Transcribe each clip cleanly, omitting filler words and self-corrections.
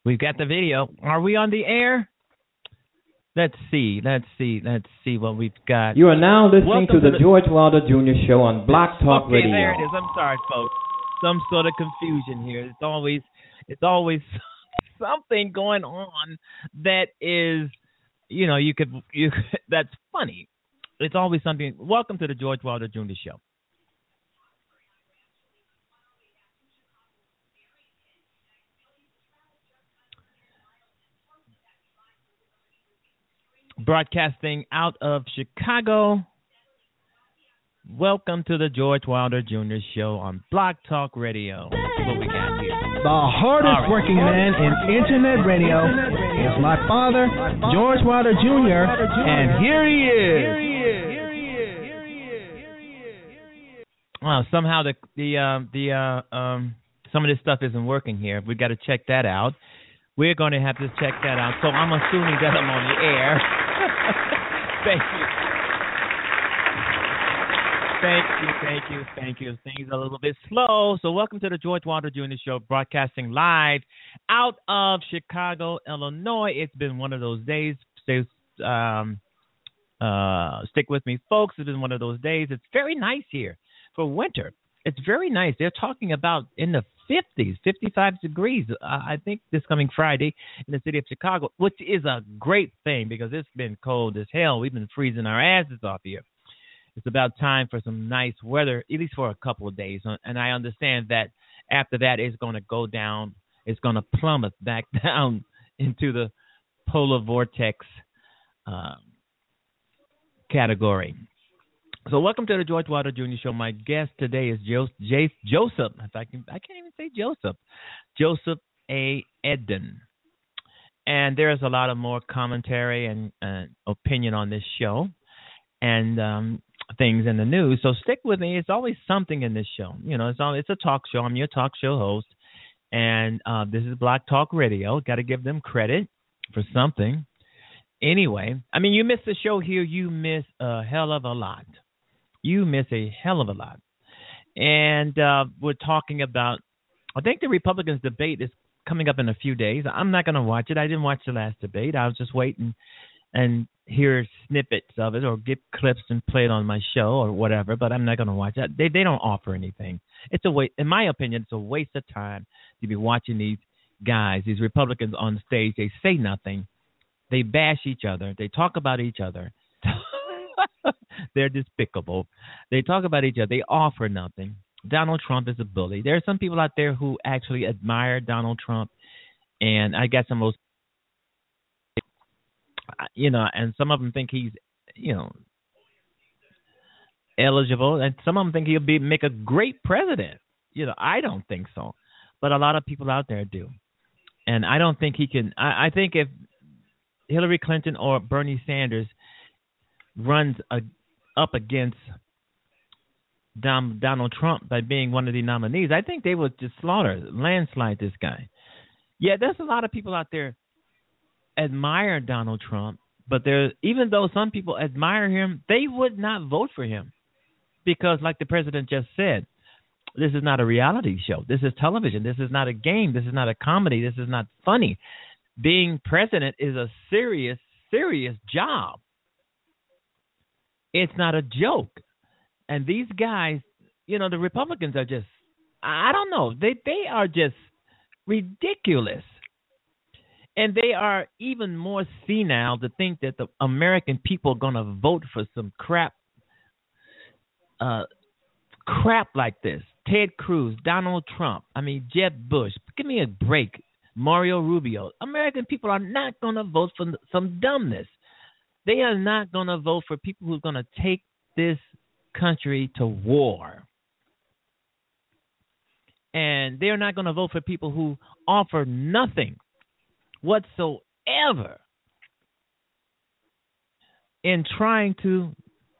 We've got the video. Are we on the air? Let's see what we've got. You are now listening Welcome to the George Wilder Jr. Show on Block Talk Okay, Radio. there it is. I'm sorry, folks. Some sort of confusion here. It's always something going on that is, that's funny. It's always something. Welcome to the George Wilder Jr. Show. Broadcasting out of Chicago. Welcome to the George Wilder Jr. Show on Block Talk Radio. Let's see what we got here. The hardest working man in internet radio is my father, George Wilder Jr., and here he is. Well, somehow some of this stuff isn't working here. We've got to check that out. We're going to have to check that out. So I'm assuming that I'm on the air. Thank you. Things are a little bit slow. So welcome to the George Wilder Jr. Show, broadcasting live out of Chicago, Illinois. It's been one of those days. Stick with me, folks. It's been one of those days. It's very nice here for winter. It's very nice. They're talking about in the 50s, 55 degrees, I think this coming Friday in the city of Chicago, which is a great thing because it's been cold as hell. We've been freezing our asses off here. It's about time for some nice weather, at least for a couple of days. And I understand that after that, it's going to go down. It's going to plummet back down into the polar vortex category. So welcome to the George Wilder Jr. Show. My guest today is Joseph. I can't even say Joseph A. Edden. And there's a lot of more commentary and opinion on this show and things in the news. So stick with me. It's always something in this show. It's a talk show. I'm your talk show host. And this is Block Talk Radio. Got to give them credit for something. Anyway, you miss the show here. You miss a hell of a lot. And we're talking about, I think the Republicans' debate is coming up in a few days. I'm not going to watch it. I didn't watch the last debate. I was just waiting and hear snippets of it or get clips and play it on my show or whatever, but I'm not going to watch that. They don't offer anything. It's a waste. In my opinion, it's a waste of time to be watching these guys, these Republicans on stage. They say nothing. They bash each other. They talk about each other. They're despicable. They talk about each other. They offer nothing. Donald Trump is a bully. There are some people out there who actually admire Donald Trump, and I got some of those, and some of them think he's, eligible, and some of them think he'll make a great president. I don't think so, but a lot of people out there do, and I don't think he can. I think if Hillary Clinton or Bernie Sanders runs up against Donald Trump by being one of the nominees, I think they would just landslide this guy. Yeah, there's a lot of people out there admire Donald Trump, but even though some people admire him, they would not vote for him because, like the president just said, this is not a reality show. This is television. This is not a game. This is not a comedy. This is not funny. Being president is a serious, serious job. It's not a joke. And these guys, the Republicans are just, I don't know, they are just ridiculous. And they are even more senile to think that the American people are going to vote for some crap like this. Ted Cruz, Donald Trump, Jeb Bush. Give me a break. Mario Rubio. American people are not going to vote for some dumbness. They are not going to vote for people who are going to take this country to war. And they're not going to vote for people who offer nothing whatsoever in trying to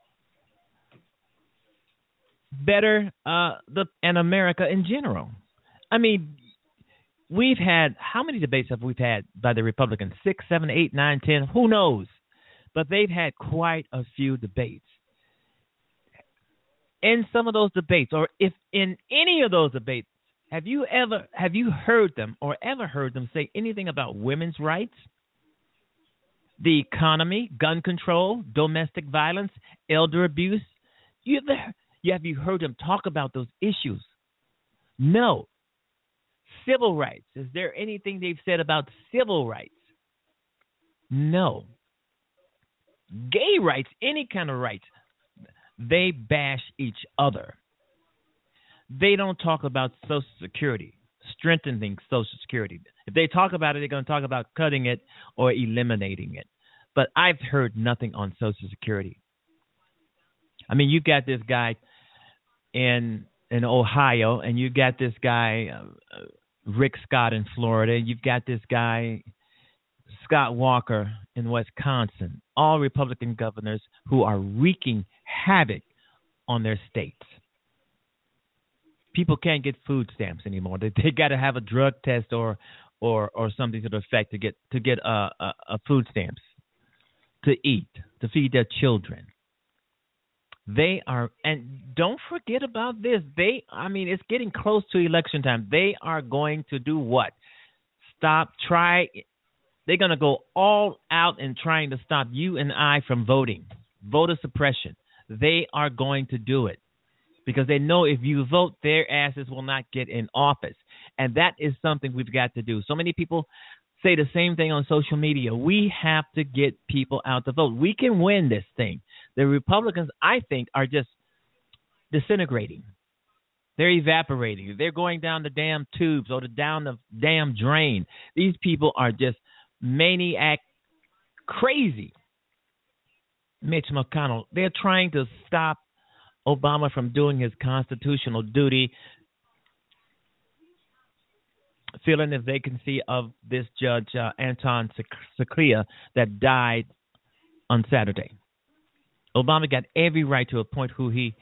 better and America in general. We've had, how many debates have we had by the Republicans? 6, 7, 8, 9, 10, who knows? But they've had quite a few debates. In some of those debates, or if in any of those debates, Have you heard them or ever heard them say anything about women's rights, the economy, gun control, domestic violence, elder abuse? Have you heard them talk about those issues? No. Civil rights. Is there anything they've said about civil rights? No. Gay rights, any kind of rights. They bash each other. They don't talk about Social Security, strengthening Social Security. If they talk about it, they're going to talk about cutting it or eliminating it. But I've heard nothing on Social Security. I mean, you got this guy in Ohio, and you got this guy, Rick Scott in Florida. You've got this guy, Scott Walker in Wisconsin, all Republican governors who are wreaking havoc on their states. People can't get food stamps anymore. They got to have a drug test or something to the effect to get a food stamps to eat, to feed their children. They are, and don't forget about this. It's getting close to election time. They are going to do what? They're going to go all out in trying to stop you and I from voting. Voter suppression. They are going to do it because they know if you vote, their asses will not get in office. And that is something we've got to do. So many people say the same thing on social media. We have to get people out to vote. We can win this thing. The Republicans, I think, are just disintegrating. They're evaporating. They're going down the damn tubes or down the damn drain. These people are just maniac crazy. Mitch McConnell, they're trying to stop Obama from doing his constitutional duty, filling the vacancy of this judge, Anton Scalia, that died on Saturday. Obama got every right to appoint who he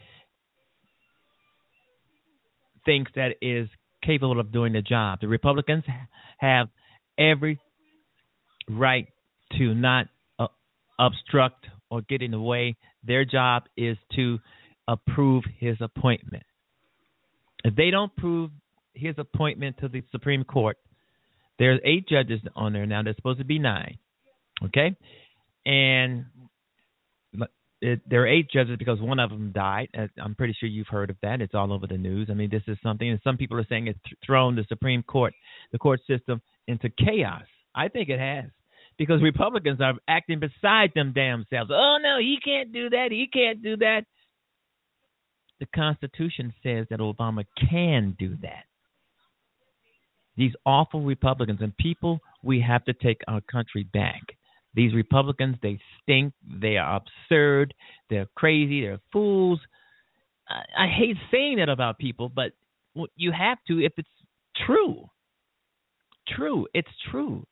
thinks that is capable of doing the job. The Republicans have every right to not obstruct or get in the way. Their job is to approve his appointment. If they don't approve his appointment to the Supreme Court, there's 8 judges on there now. There's supposed to be 9. Okay? And there are 8 judges because one of them died. I'm pretty sure you've heard of that. It's all over the news. I mean, this is something, and some people are saying it's thrown the Supreme Court, the court system, into chaos. I think it has, because Republicans are acting beside them damn selves. Oh, no, he can't do that. He can't do that. The Constitution says that Obama can do that. These awful Republicans, and people, we have to take our country back. These Republicans, they stink. They are absurd. They're crazy. They're fools. I hate saying that about people, but you have to if it's true. True. It's true.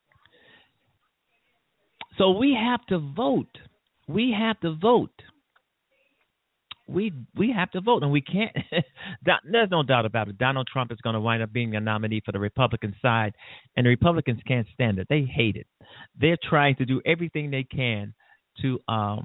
So we have to vote. We have to vote. We have to vote, and we can't. There's no doubt about it. Donald Trump is going to wind up being a nominee for the Republican side, and the Republicans can't stand it. They hate it. They're trying to do everything they can to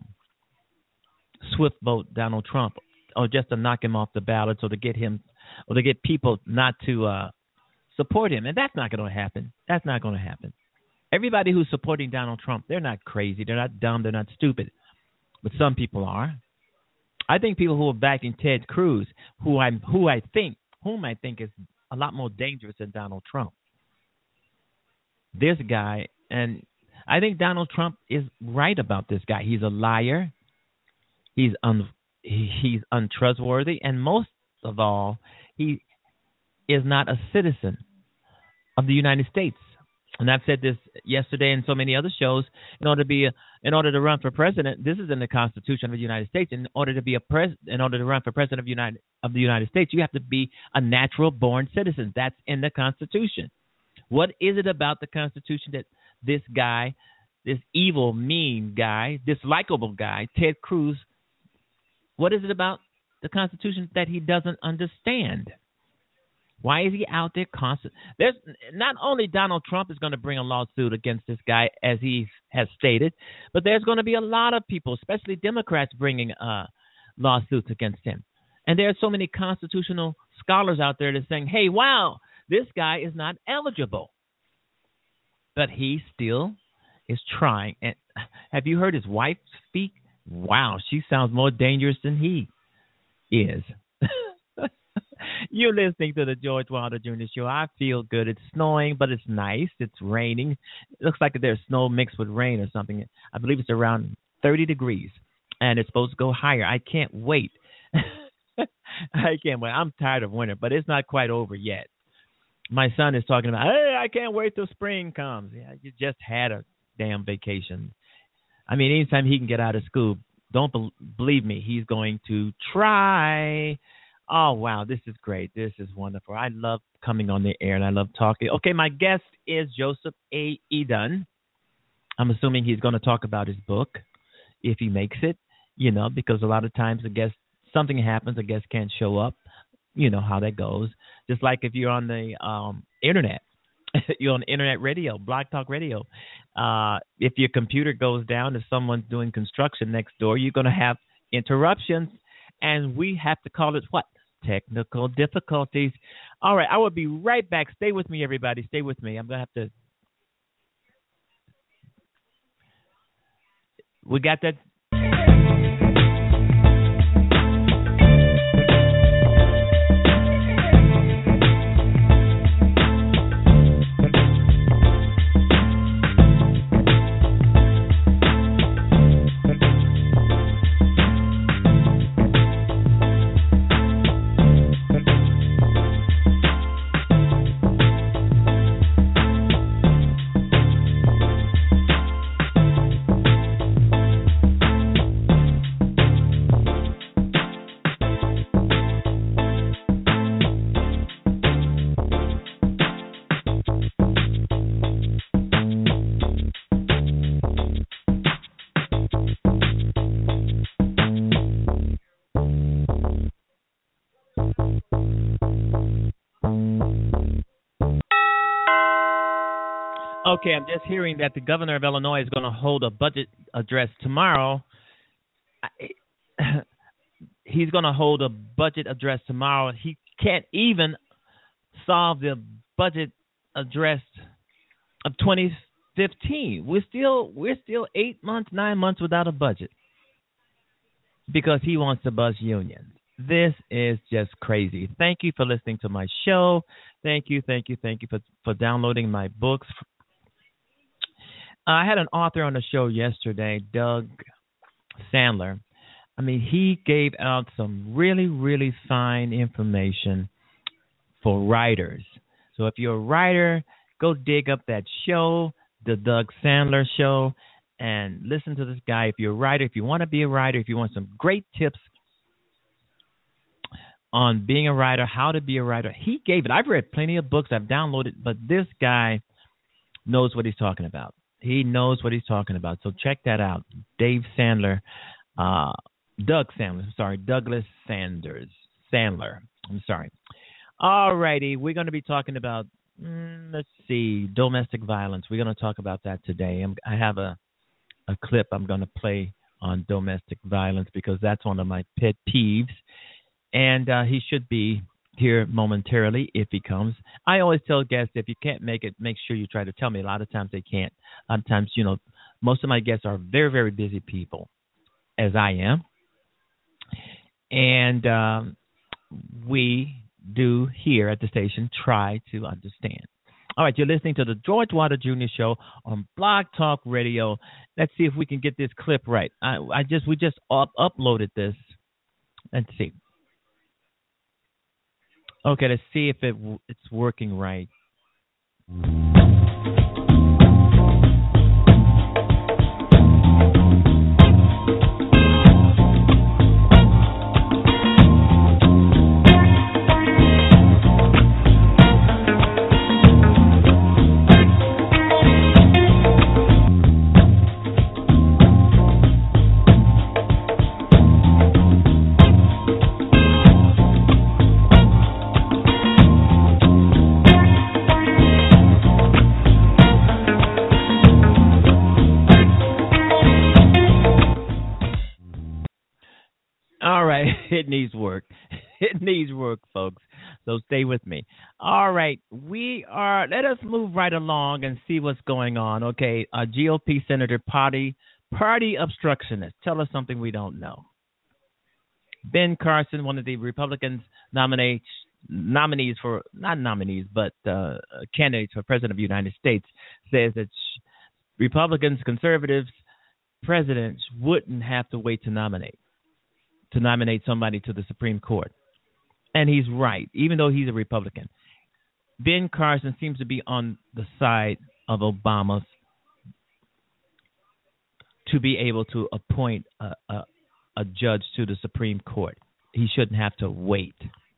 swift vote Donald Trump, or just to knock him off the ballot, or to get him, or to get people not to support him. And that's not going to happen. That's not going to happen. Everybody who's supporting Donald Trump, they're not crazy. They're not dumb. They're not stupid. But some people are. I think people who are backing Ted Cruz, whom I think is a lot more dangerous than Donald Trump. This guy, and I think Donald Trump is right about this guy. He's a liar. He's untrustworthy, and most of all, he is not a citizen of the United States. And I've said this yesterday in so many other shows. In order to run for president, this is in the Constitution of the United States. In order to run for president of the United States, you have to be a natural-born citizen. That's in the Constitution. What is it about the Constitution that this guy, this evil, mean guy, this likable guy, Ted Cruz, what is it about the Constitution that he doesn't understand? Why is he out there constantly? There's not only Donald Trump is going to bring a lawsuit against this guy, as he has stated, but there's going to be a lot of people, especially Democrats, bringing lawsuits against him. And there are so many constitutional scholars out there that are saying, hey, wow, This guy is not eligible, but he still is trying. And have you heard his wife speak? Wow, she sounds more dangerous than he is. You're listening to the George Wilder Jr. Show. I feel good. It's snowing, but it's nice. It's raining. It looks like there's snow mixed with rain or something. I believe it's around 30 degrees, and it's supposed to go higher. I can't wait. I can't wait. I'm tired of winter, but it's not quite over yet. My son is talking about, hey, I can't wait till spring comes. Yeah, you just had a damn vacation. I mean, anytime he can get out of school, don't believe me, he's going to try. Oh, wow, this is great. This is wonderful. I love coming on the air, and I love talking. Okay, my guest is Joseph A. Eden. I'm assuming he's going to talk about his book if he makes it, because a lot of times something happens, a guest can't show up. You know how that goes. Just like if you're on the internet, you're on internet radio, Blog Talk Radio. If your computer goes down, if someone's doing construction next door, you're going to have interruptions, and we have to call it what? Technical difficulties. All right, I will be right back. Stay with me, everybody. Stay with me. I'm going to have to. We got that. Okay, I'm just hearing that the governor of Illinois is going to hold a budget address tomorrow. He's going to hold a budget address tomorrow. He can't even solve the budget address of 2015. We're still 9 months without a budget because he wants to bust unions. This is just crazy. Thank you for listening to my show. Thank you for downloading my books. I had an author on the show yesterday, Doug Sandler. I mean, he gave out some really, really fine information for writers. So if you're a writer, go dig up that show, the Doug Sandler Show, and listen to this guy. If you're a writer, if you want to be a writer, if you want some great tips on being a writer, how to be a writer, he gave it. I've read plenty of books. I've downloaded, but this guy knows what he's talking about. He knows what he's talking about. So check that out. Douglas Sandler. I'm sorry. All righty. We're going to be talking about, domestic violence. We're going to talk about that today. I have a clip I'm going to play on domestic violence because that's one of my pet peeves. And he should be here momentarily if he comes. I always tell guests, if you can't make it, make sure you try to tell me. A lot of times they can't. A lot of times, most of my guests are very, very busy people, as I am. And we do here at the station try to understand. All right, you're listening to the George Wilder Jr. Show on Blog Talk Radio. Let's see if we can get this clip right. We just uploaded this. Let's see. Okay, let's see if it's working right. It needs work. It needs work, folks. So stay with me. All right, let us move right along and see what's going on. Okay, GOP Senator Party obstructionist. Tell us something we don't know. Ben Carson, one of the Republicans' candidates for President of the United States, says that Republicans, conservatives, presidents wouldn't have to wait to nominate somebody to the Supreme Court. And he's right, even though he's a Republican. Ben Carson seems to be on the side of Obama to be able to appoint a judge to the Supreme Court. He shouldn't have to wait.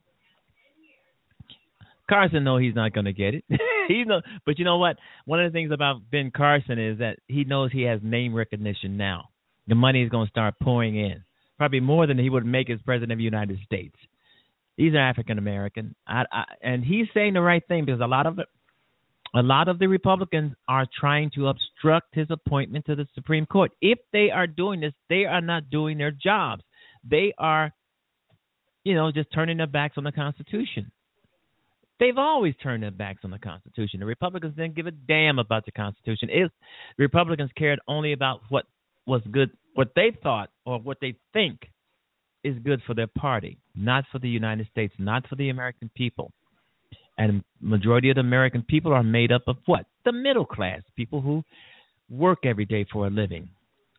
Carson knows he's not going to get it. But you know what? One of the things about Ben Carson is that he knows he has name recognition now. The money is going to start pouring in, probably more than he would make as president of the United States. He's an African American, and he's saying the right thing because a lot of the Republicans are trying to obstruct his appointment to the Supreme Court. If they are doing this, they are not doing their jobs. They are, just turning their backs on the Constitution. They've always turned their backs on the Constitution. The Republicans didn't give a damn about the Constitution. If the Republicans cared only about what was good, what they thought or what they think is good for their party, not for the United States, not for the American people. And majority of the American people are made up of what? The middle class, people who work every day for a living,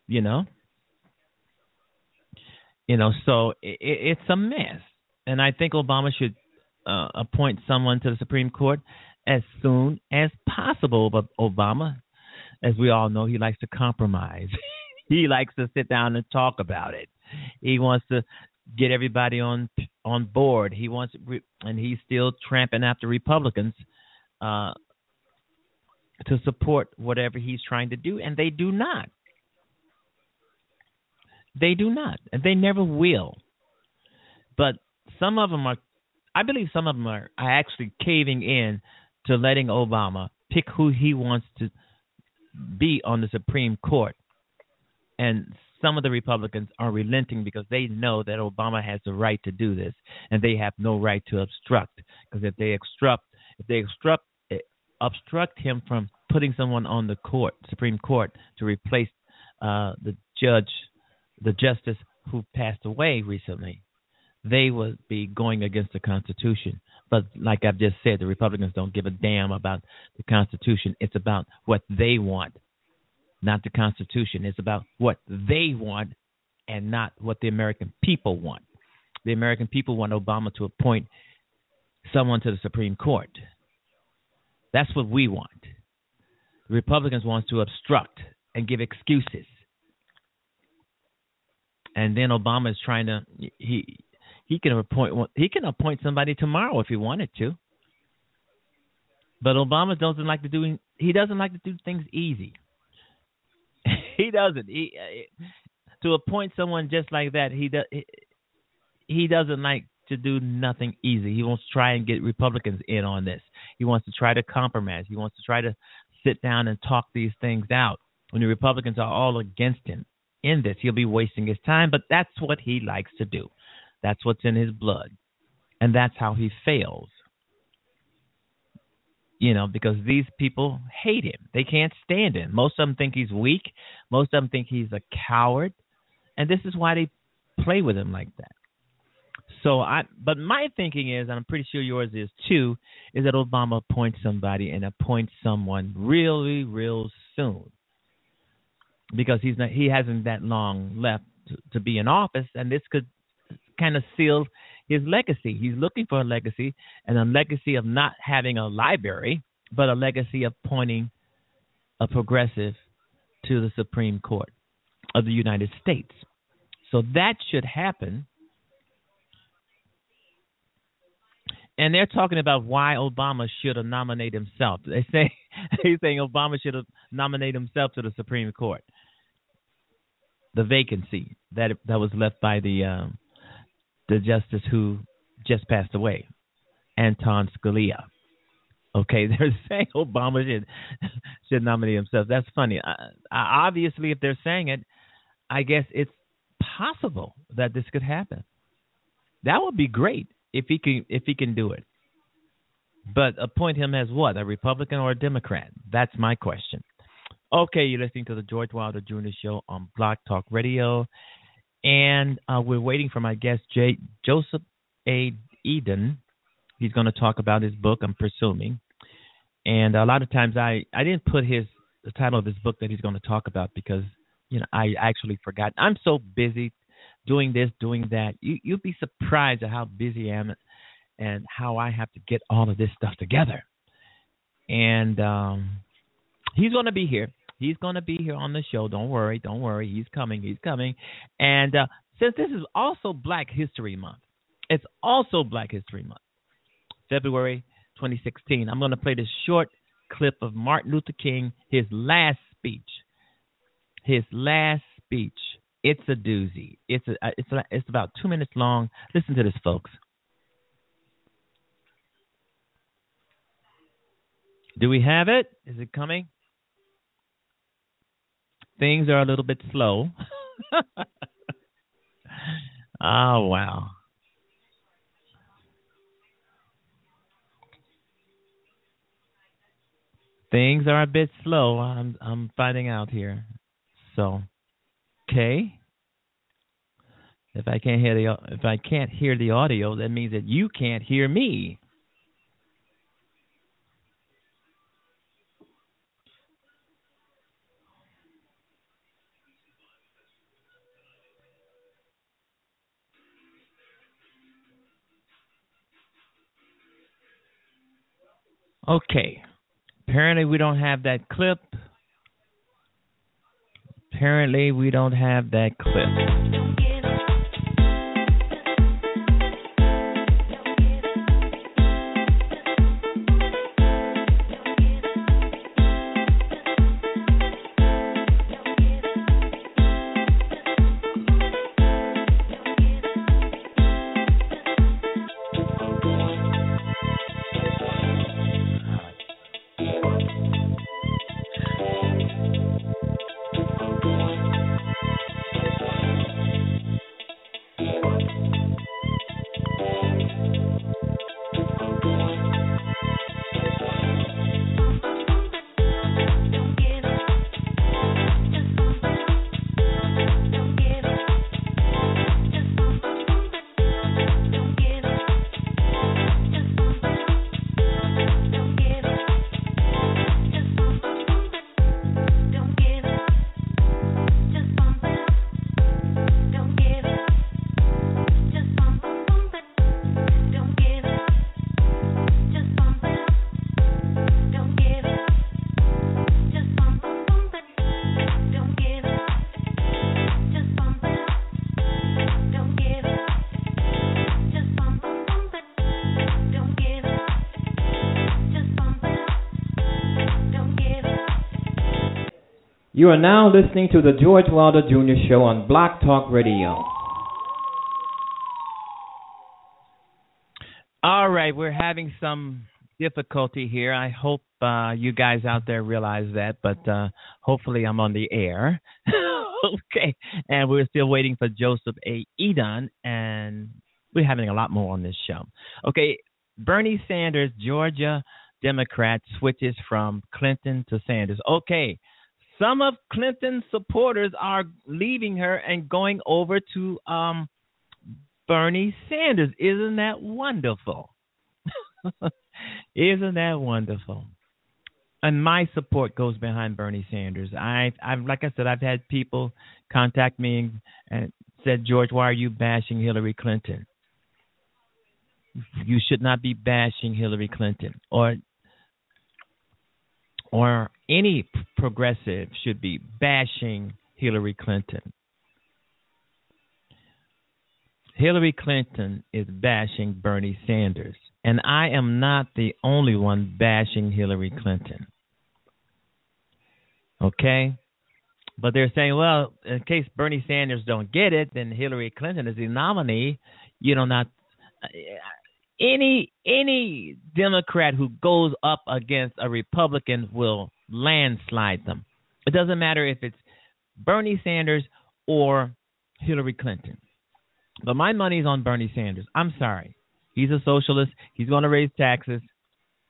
So it's a mess. And I think Obama should appoint someone to the Supreme Court as soon as possible. But Obama, as we all know, he likes to compromise. He likes to sit down and talk about it. He wants to get everybody on board. And he's still tramping after Republicans to support whatever he's trying to do, and they do not. They do not, and they never will. But some of them are. I believe some of them are actually caving in to letting Obama pick who he wants to be on the Supreme Court. And some of the Republicans are relenting because they know that Obama has the right to do this, and they have no right to obstruct. Because if they obstruct him from putting someone on the Supreme Court to replace the justice who passed away recently, they would be going against the Constitution. But like I've just said, the Republicans don't give a damn about the Constitution. It's about what they want, not the Constitution. It's about what they want and not what the American people want. The American people want Obama to appoint someone to the Supreme Court. That's what we want. The Republicans want to obstruct and give excuses. And then Obama is trying to he can appoint somebody tomorrow if he wanted to. But Obama doesn't like to do things easy. He doesn't. To appoint someone just like that, he doesn't like to do nothing easy. He wants to try and get Republicans in on this. He wants to try to compromise. He wants to try to sit down and talk these things out. When the Republicans are all against him in this, he'll be wasting his time, but that's what he likes to do. That's what's in his blood. And that's how he fails. Because these people hate him. They can't stand him. Most of them think he's weak. Most of them think he's a coward. And this is why they play with him like that. But my thinking is, and I'm pretty sure yours is too, is that Obama appoints somebody and appoints someone really, real soon. Because he hasn't that long left to be in office, and this could kind of seal his legacy. He's looking for a legacy, and a legacy of not having a library, but a legacy of appointing a progressive to the Supreme Court of the United States. So that should happen. And they're talking about why Obama should have nominated himself. He's saying Obama should have nominated himself to the Supreme Court. The vacancy that was left by the justice who just passed away, Anton Scalia. Okay, they're saying Obama should nominate himself. That's funny. Obviously, if they're saying it, I guess it's possible that this could happen. That would be great if he can do it. But appoint him as what? A Republican or a Democrat? That's my question. Okay, you're listening to the George Wilder Jr. Show on Blog Talk Radio. And we're waiting for my guest, Joseph A. Eden. He's going to talk about his book, I'm Presuming. And a lot of times I didn't put the title of his book that he's going to talk about because, I actually forgot. I'm so busy doing this, doing that. You'd be surprised at how busy I am and how I have to get all of this stuff together. And he's going to be here. He's going to be here on the show. Don't worry. He's coming. And since this is also Black History Month, it's also Black History Month, February 2016. I'm going to play this short clip of Martin Luther King, his last speech. It's a doozy. It's about 2 minutes long. Listen to this, folks. Do we have it? Is it coming? Things are a little bit slow. Oh, wow. Things are a bit slow. I'm finding out here. So, okay. If I can't hear the audio, that means that you can't hear me. Okay. Apparently we don't have that clip. You are now listening to the George Wilder Jr. Show on Blog Talk Radio. All right, we're having some difficulty here. I hope you guys out there realize that, but hopefully I'm on the air. Okay, and we're still waiting for Joseph A. Eden, and we're having a lot more on this show. Okay, Bernie Sanders, Georgia Democrat, switches from Clinton to Sanders. Okay. Some of Clinton's supporters are leaving her and going over to Bernie Sanders. Isn't that wonderful? Isn't that wonderful? And my support goes behind Bernie Sanders. I've like I said, I've had people contact me and said, George, why are you bashing Hillary Clinton? You should not be bashing Hillary Clinton, or any progressive should be bashing Hillary Clinton. Hillary Clinton is bashing Bernie Sanders, and I am not the only one bashing Hillary Clinton. Okay? But they're saying, well, in case Bernie Sanders don't get it, then Hillary Clinton is the nominee. Not any Democrat who goes up against a Republican will landslide them. It doesn't matter if it's Bernie Sanders or Hillary Clinton. But my money's on Bernie Sanders. I'm sorry. He's a socialist. He's going to raise taxes.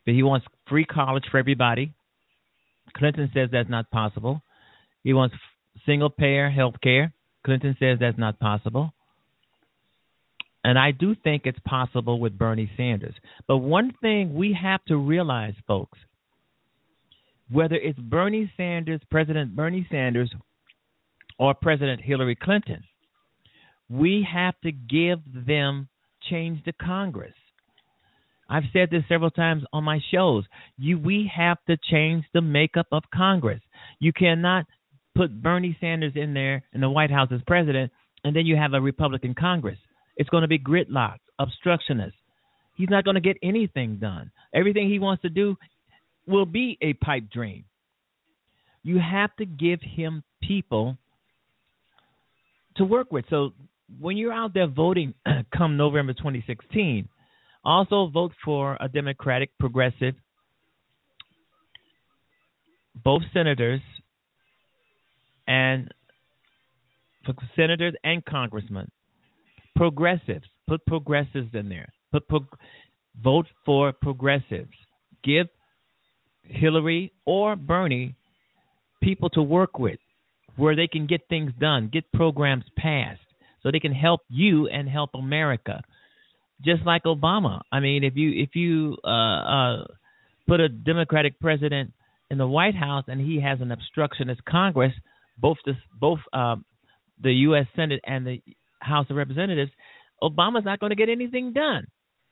But he wants free college for everybody. Clinton says that's not possible. He wants single-payer health care. Clinton says that's not possible. And I do think it's possible with Bernie Sanders. But one thing we have to realize, folks, whether it's Bernie Sanders, President Bernie Sanders, or President Hillary Clinton, we have to give them change to Congress. I've said this several times on my shows. We have to change the makeup of Congress. You cannot put Bernie Sanders in there in the White House as president, and then you have a Republican Congress. It's going to be gridlocked, obstructionist. He's not going to get anything done. Everything he wants to do will be a pipe dream. You have to give him people to work with. So when you're out there voting come November 2016, also vote for a Democratic progressive, both senators and congressmen. Progressives, put progressives in there. Vote for progressives. Give Hillary or Bernie people to work with where they can get things done, get programs passed so they can help you and help America. Just like Obama. I mean, if you put a Democratic president in the White House and he has an obstructionist Congress, both the U.S. Senate and the House of Representatives, Obama's not going to get anything done.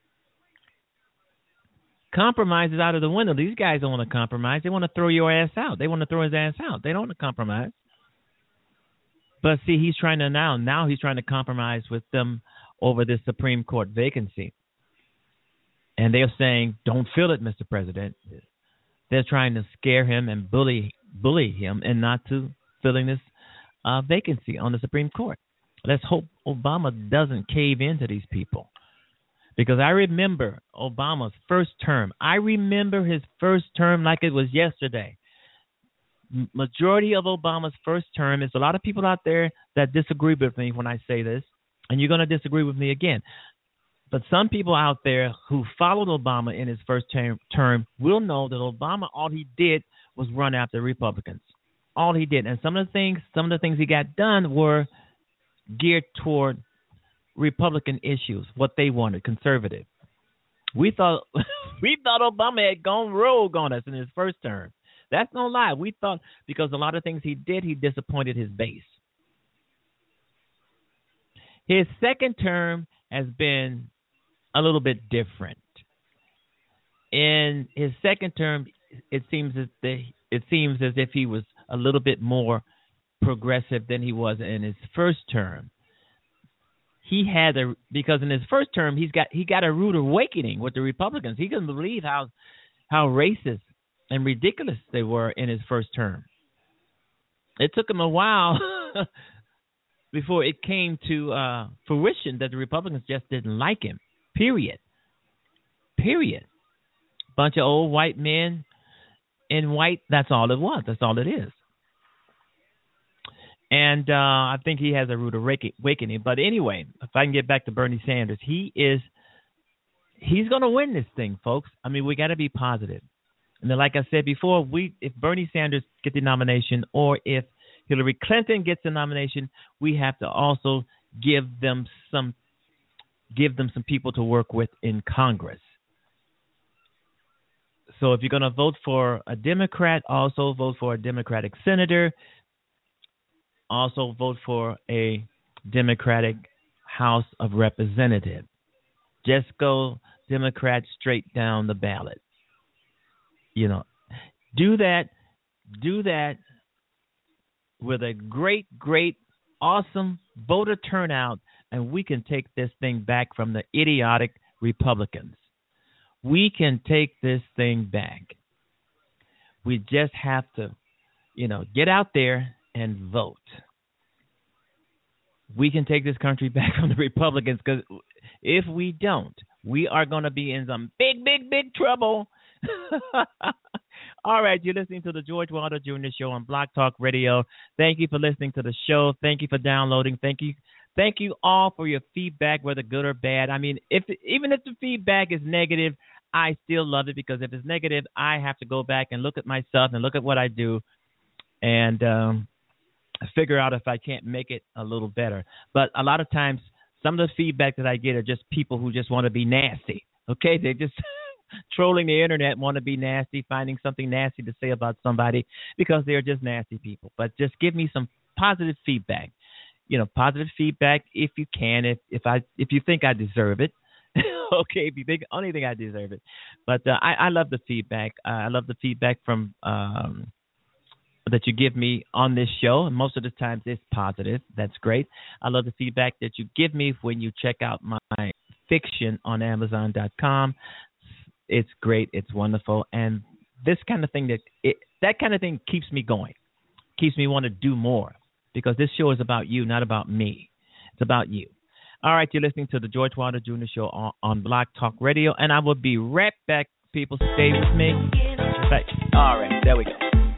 Compromise is out of the window. These guys don't want to compromise. They want to throw your ass out. They want to throw his ass out. They don't want to compromise. But see, he's trying to now he's trying to compromise with them over this Supreme Court vacancy. And they're saying, don't fill it, Mr. President. They're trying to scare him and bully him and not to filling this vacancy on the Supreme Court. Let's hope Obama doesn't cave into these people. Because I remember Obama's first term. I remember his first term like it was yesterday. Majority of Obama's first term, there's a lot of people out there that disagree with me when I say this, and you're going to disagree with me again. But some people out there who followed Obama in his first term will know that Obama, all he did was run after Republicans. All he did. And some of the things he got done were geared toward Republican issues, what they wanted, conservative. We thought Obama had gone rogue on us in his first term. That's no lie. We thought because a lot of things he did, he disappointed his base. His second term has been a little bit different. In his second term, it seems as if he was a little bit more progressive than he was in his first term. Because in his first term he got a rude awakening with the Republicans. He couldn't believe how racist and ridiculous they were in his first term. It took him a while before it came to fruition that the Republicans just didn't like him. Period. Bunch of old white men in white. That's all it was. That's all it is. And I think he has a rude awakening. But anyway, if I can get back to Bernie Sanders, he's going to win this thing, folks. I mean, we got to be positive. And then, like I said before, if Bernie Sanders gets the nomination or if Hillary Clinton gets the nomination, we have to also give them some people to work with in Congress. So if you're going to vote for a Democrat, also vote for a Democratic senator. Also vote for a Democratic House of Representatives. Just go Democrat straight down the ballot. You know, do that with a great, awesome voter turnout, and we can take this thing back from the idiotic Republicans. We can take this thing back. We just have to, get out there and vote. We can take this country back from the Republicans, because if we don't, we are going to be in some big trouble. All right, you're listening to the George Wilder Jr. Show on Blog Talk Radio. Thank you for listening to the show. Thank you for downloading. Thank you all for your feedback, whether good or bad. I mean, even if the feedback is negative, I still love it because if it's negative, I have to go back and look at myself and look at what I do and figure out if I can't make it a little better. But a lot of times, some of the feedback that I get are just people who just want to be nasty. Okay, they're just trolling the internet, want to be nasty, finding something nasty to say about somebody because they're just nasty people. But just give me some positive feedback. Positive feedback if you can, if you think I deserve it. Okay, if you think only think I deserve it. But I love the feedback. I love the feedback from that you give me on this show, and most of the times it's positive. That's great. I love the feedback that you give me when you check out my fiction on Amazon.com. It's great. It's wonderful, and this kind of thing that kind of thing keeps me going, keeps me want to do more because this show is about you, not about me. It's about you. All right, you're listening to the George Wilder Jr. Show on Blog Talk Radio, and I will be right back. People, stay with me. All right, there we go.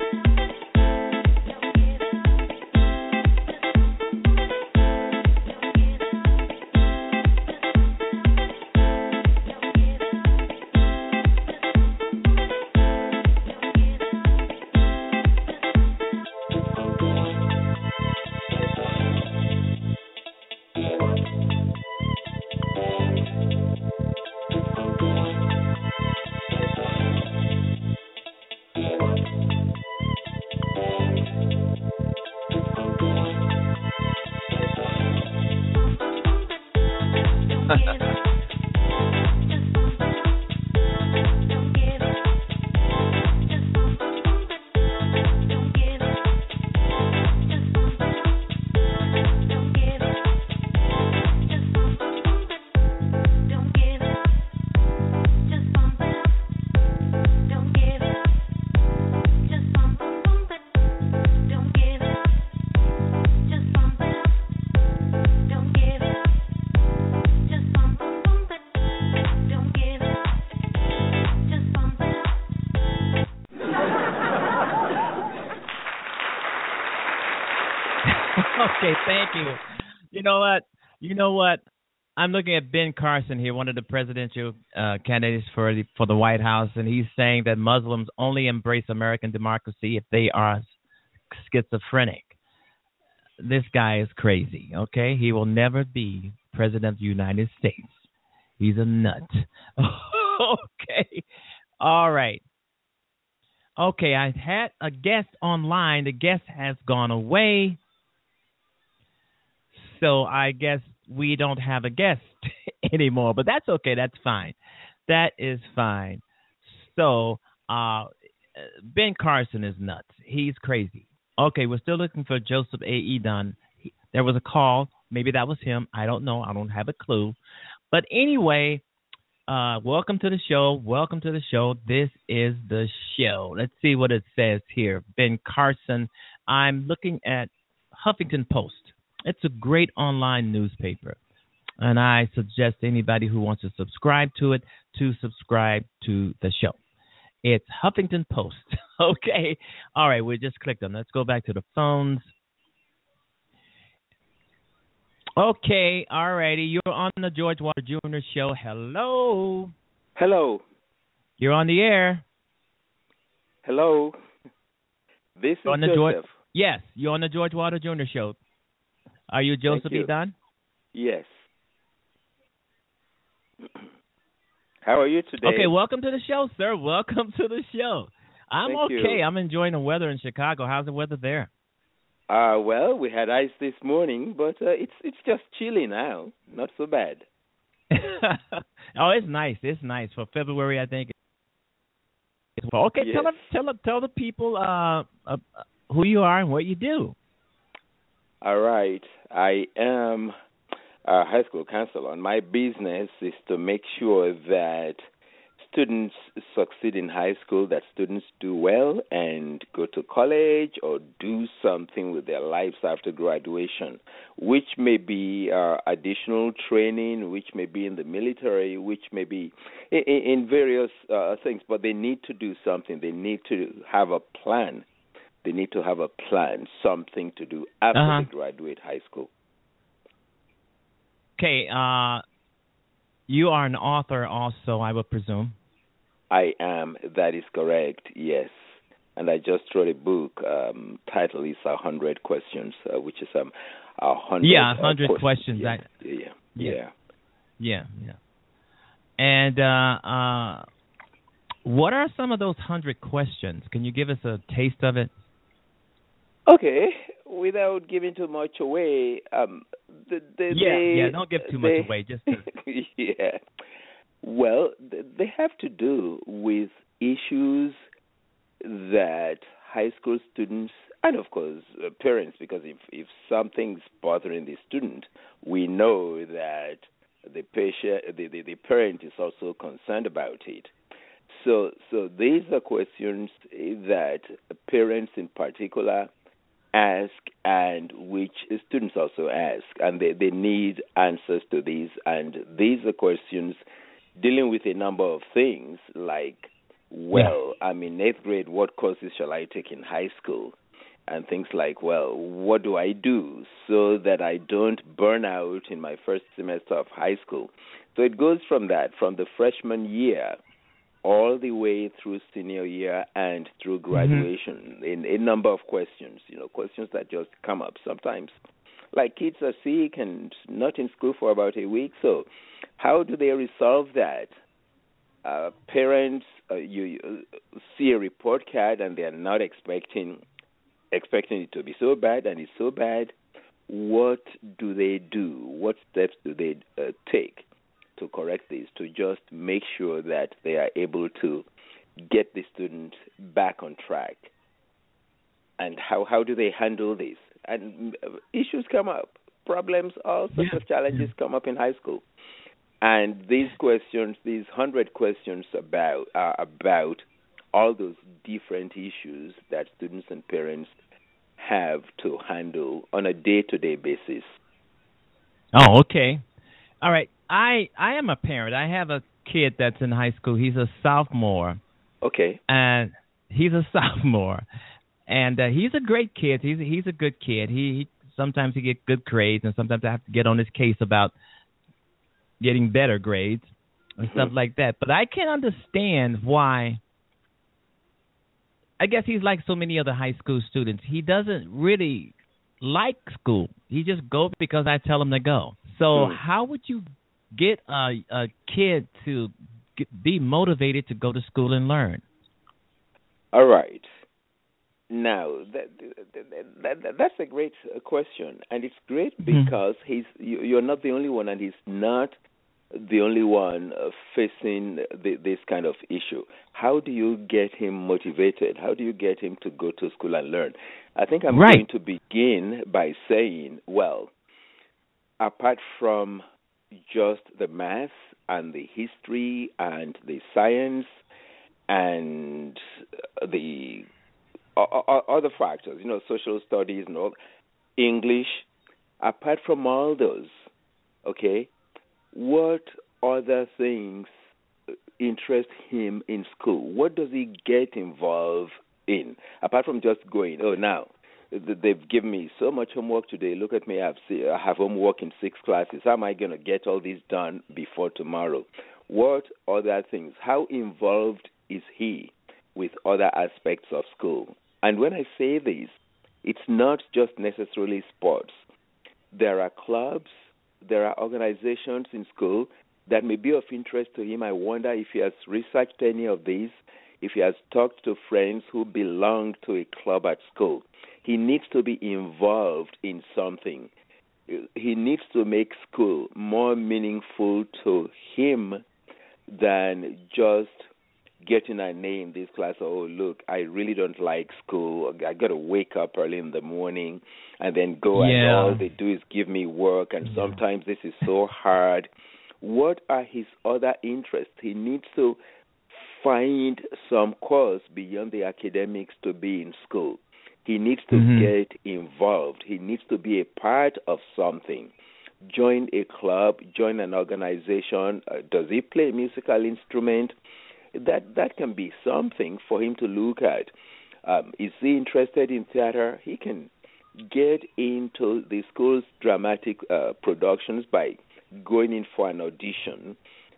Okay, thank you. You know what? I'm looking at Ben Carson here, one of the presidential candidates for the White House, and he's saying that Muslims only embrace American democracy if they are schizophrenic. This guy is crazy, okay? He will never be president of the United States. He's a nut. Okay. All right. Okay, I had a guest online. The guest has gone away. So I guess we don't have a guest anymore, but that's okay. That's fine. That is fine. So Ben Carson is nuts. He's crazy. Okay, we're still looking for Joseph A. Edon. There was a call. Maybe that was him. I don't know. I don't have a clue. But anyway, welcome to the show. Welcome to the show. This is the show. Let's see what it says here. Ben Carson. I'm looking at Huffington Post. It's a great online newspaper, and I suggest anybody who wants to subscribe to it to subscribe to the show. It's Huffington Post. Okay. All right, we just clicked on. Let's go back to the phones. Okay, all righty. You're on the George Wilder Jr. Show. Hello. Hello. You're on the air. Hello. This is Joseph. Yes, you're on the George Wilder Jr. Show. Are you Joseph Edon? Yes. How are you today? Okay, welcome to the show, sir. Welcome to the show. I'm Thank okay. you. I'm enjoying the weather in Chicago. How's the weather there? Well, we had ice this morning, but it's just chilly now. Not so bad. Oh, it's nice. It's nice for February, I think. Okay, yes. tell the people who you are and what you do. All right. I am a high school counselor, and my business is to make sure that students succeed in high school, that students do well and go to college or do something with their lives after graduation, which may be additional training, which may be in the military, which may be in various things, but they need to do something. They need to have a plan. They need to have a plan, something to do after they graduate high school. Okay, you are an author also, I would presume. I am. That is correct. Yes. And I just wrote a book. Title is 100 Questions, which is 100. Yeah, 100 questions. Yeah. And what are some of those 100 questions? Can you give us a taste of it? Okay. Without giving too much away, don't give too much away. Just yeah. Well, they have to do with issues that high school students and, of course, parents, because if something's bothering the student, we know that the parent is also concerned about it. So these are questions that parents in particular ask and which students also ask, and they need answers to these. And these are questions dealing with a number of things like, I'm in 8th grade, what courses shall I take in high school? And things like, what do I do so that I don't burn out in my first semester of high school? So it goes from the freshman year all the way through senior year and through graduation in a number of questions, questions that just come up sometimes. Like kids are sick and not in school for about a week, so how do they resolve that? Parents, you see a report card and they're not expecting it to be so bad, and it's so bad. What do they do? What steps do they take to correct this, to just make sure that they are able to get the student back on track? And how do they handle this? And issues come up, problems, all sorts of challenges come up in high school. And these questions, these 100 questions are about all those different issues that students and parents have to handle on a day-to-day basis. Oh, okay. All right. I am a parent. I have a kid that's in high school. He's a sophomore. Okay. And he's a sophomore. And he's a great kid. He's a good kid. He sometimes he gets good grades, and sometimes I have to get on his case about getting better grades and stuff like that. But I can understand why. I guess he's like so many other high school students. He doesn't really like school. He just goes because I tell him to go. So how would you get a kid to be motivated to go to school and learn? All right. Now, that's a great question, and it's great because you're not the only one, and he's not the only one facing this kind of issue. How do you get him motivated? How do you get him to go to school and learn? I think I'm going to begin by saying, apart from just the math and the history and the science and the other factors, social studies and all, English, apart from all those, okay, what other things interest him in school? What does he get involved in? Apart from just going, now, they've given me so much homework today. Look at me, I have homework in 6 classes. How am I going to get all this done before tomorrow? What other things? How involved is he with other aspects of school? And when I say this, it's not just necessarily sports. There are clubs, there are organizations in school that may be of interest to him. I wonder if he has researched any of these, if he has talked to friends who belong to a club at school. He needs to be involved in something. He needs to make school more meaningful to him than just getting a name in this class. Look, I really don't like school. I got to wake up early in the morning and then go and all they do is give me work, and sometimes this is so hard. What are his other interests? He needs to find some course beyond the academics to be in school. He needs to get involved. He needs to be a part of something. Join a club, join an organization. Does he play a musical instrument? That can be something for him to look at. Is he interested in theater? He can get into the school's dramatic productions by going in for an audition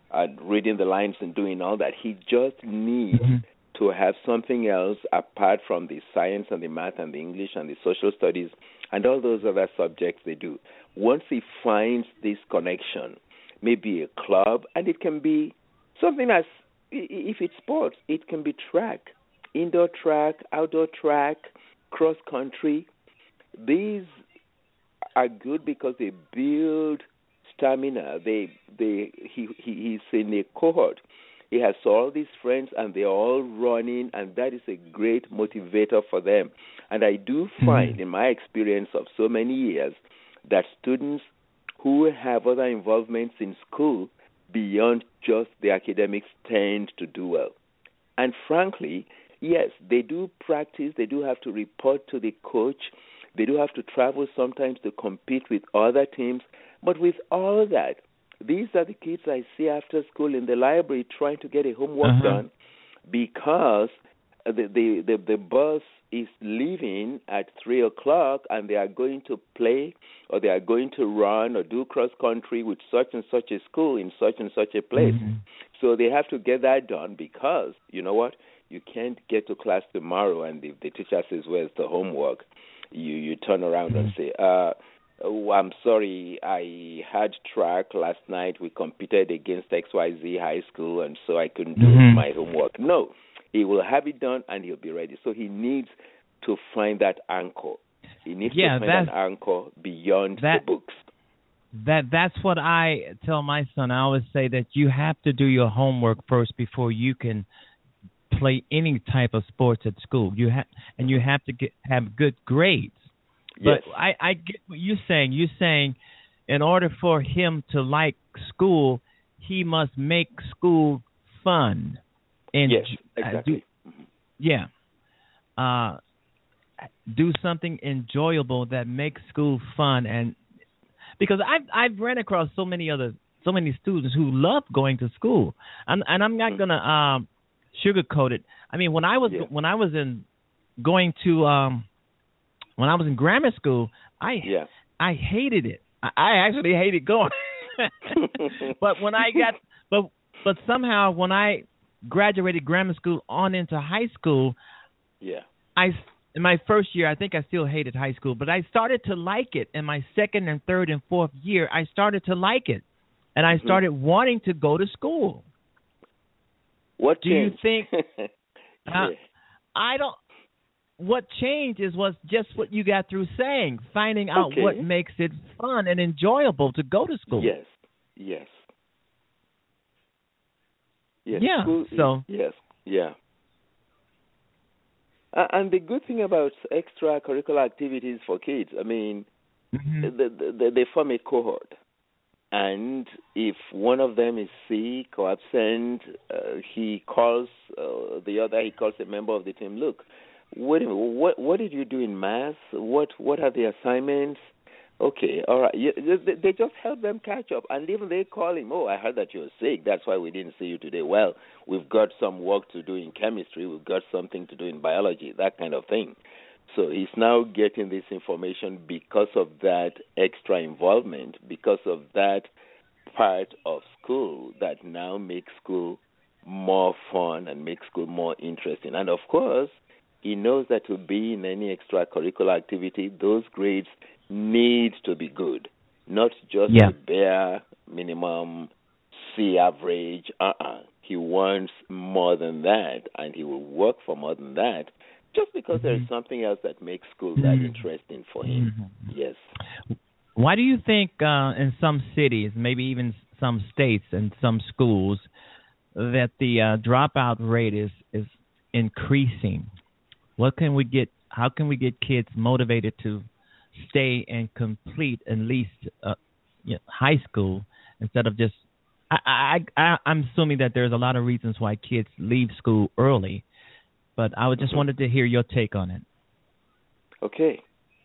reading the lines and doing all that. He just needs to have something else apart from the science and the math and the English and the social studies and all those other subjects they do. Once he finds this connection, maybe a club, and it can be something as, if it's sports, it can be track, indoor track, outdoor track, cross country. These are good because they build stamina. He's in a cohort. He has all these friends, and they're all running, and that is a great motivator for them. And I do find, in my experience of so many years, that students who have other involvements in school beyond just the academics tend to do well. And frankly, yes, they do practice. They do have to report to the coach. They do have to travel sometimes to compete with other teams. But with all that, these are the kids I see after school in the library trying to get a homework done because the bus is leaving at 3 o'clock and they are going to play or they are going to run or do cross country with such and such a school in such and such a place. So they have to get that done because, you know what, you can't get to class tomorrow and if the teacher says, where's the homework, you turn around and say, oh, I'm sorry, I had track last night. We competed against XYZ High School, and so I couldn't do my homework. No, he will have it done, and he'll be ready. So he needs to find that anchor. He needs to find an anchor beyond the books. That's what I tell my son. I always say that you have to do your homework first before you can play any type of sports at school. You have to have good grades. But yes. I get what you're saying. You're saying in order for him to like school, he must make school fun. And yes, exactly. Do something enjoyable that makes school fun. And because I've ran across so many students who love going to school, and I'm not gonna sugarcoat it. I mean, when I was in grammar school, I hated it. I actually hated going. But when I but somehow when I graduated grammar school on into high school, in my first year, I think I still hated high school, but I started to like it. In my second and third and fourth year, I started to like it, and I started wanting to go to school. What do you think? I don't. What changed was just what you got through saying, finding out what makes it fun and enjoyable to go to school. Yes. Yeah. School, yeah. And the good thing about extracurricular activities for kids, I mean, they form a cohort. And if one of them is sick or absent, he calls the other. He calls a member of the team. Look, wait a minute. What did you do in math? What are the assignments? Okay, all right. They just help them catch up, and even they call him. Oh, I heard that you were sick. That's why we didn't see you today. Well, we've got some work to do in chemistry. We've got something to do in biology. That kind of thing. So he's now getting this information because of that extra involvement, because of that part of school that now makes school more fun and makes school more interesting. And, of course, he knows that to be in any extracurricular activity, those grades need to be good, not just the bare minimum C average. He wants more than that, and he will work for more than that. Just because there is something else that makes school that interesting for him. Yes. Why do you think in some cities, maybe even some states and some schools, that the dropout rate is increasing? How can we get kids motivated to stay and complete at least high school instead of just? I'm assuming that there's a lot of reasons why kids leave school early. But I just wanted to hear your take on it. Okay.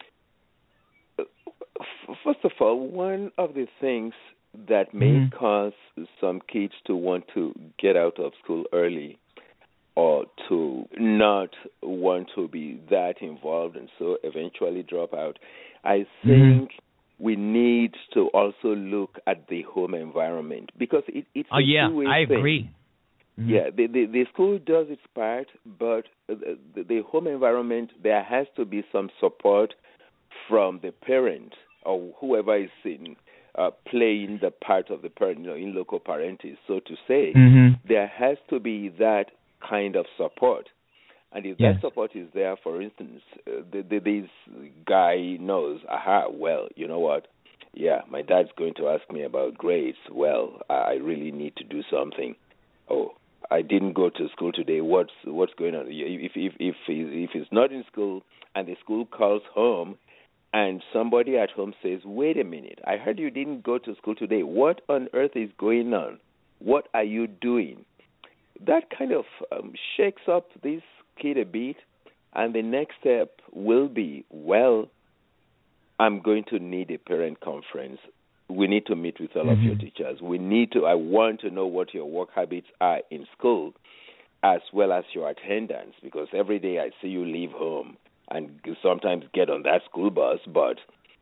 First of all, one of the things that may cause some kids to want to get out of school early or to not want to be that involved and so eventually drop out, I think we need to also look at the home environment, because it's a two-way I thing. agree. Mm-hmm. Yeah, the school does its part, but the home environment, there has to be some support from the parent or whoever is playing the part of the parent, in loco parentis, so to say. Mm-hmm. There has to be that kind of support. And if that support is there, for instance, this guy knows, well, you know what? Yeah, my dad's going to ask me about grades. Well, I really need to do something. Oh, I didn't go to school today. What's going on? If he's not in school and the school calls home, and somebody at home says, "Wait a minute, I heard you didn't go to school today. What on earth is going on? What are you doing?" That kind of shakes up this kid a bit, and the next step will be, well, I'm going to need a parent conference. We need to meet with all of your teachers. I want to know what your work habits are in school, as well as your attendance, because every day I see you leave home and sometimes get on that school bus, but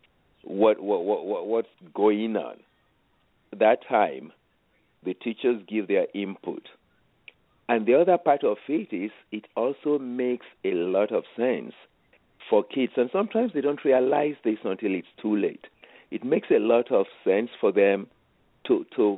what's going on? That time, the teachers give their input. And the other part of it is it also makes a lot of sense for kids, and sometimes they don't realize this until it's too late. It makes a lot of sense for them to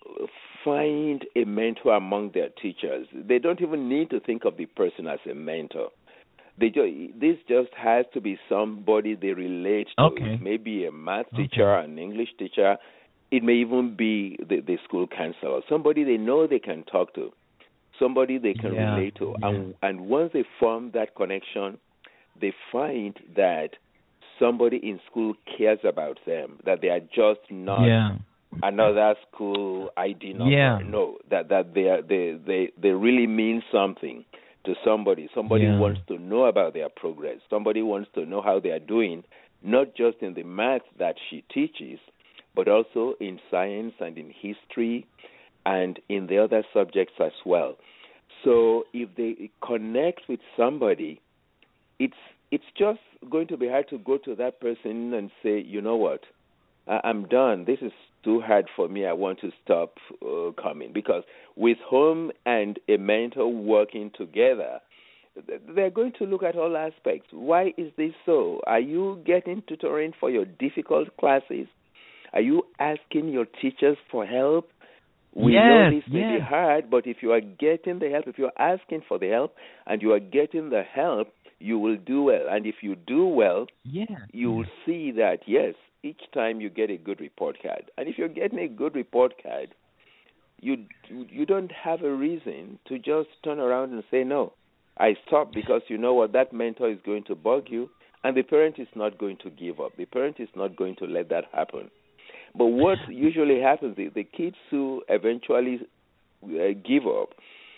find a mentor among their teachers. They don't even need to think of the person as a mentor. This just has to be somebody they relate to. Okay. It may be a math teacher, an English teacher. It may even be the school counselor, somebody they know they can talk to, somebody they can relate to. And once they form that connection, they find that somebody in school cares about them, that they are just not another school ID number. Yeah. No, that they really mean something to somebody. Somebody wants to know about their progress. Somebody wants to know how they are doing, not just in the math that she teaches, but also in science and in history and in the other subjects as well. So if they connect with somebody, it's just going to be hard to go to that person and say, you know what, I'm done. This is too hard for me. I want to stop coming. Because with home and a mentor working together, they're going to look at all aspects. Why is this so? Are you getting tutoring for your difficult classes? Are you asking your teachers for help? We know this may be hard, but if you are getting the help, if you're asking for the help and you are getting the help, you will do well. And if you do well, you will see that, yes, each time you get a good report card. And if you're getting a good report card, you don't have a reason to just turn around and say, no, I stopped, because you know what, that mentor is going to bug you, and the parent is not going to give up. The parent is not going to let that happen. But what usually happens is the kids who eventually give up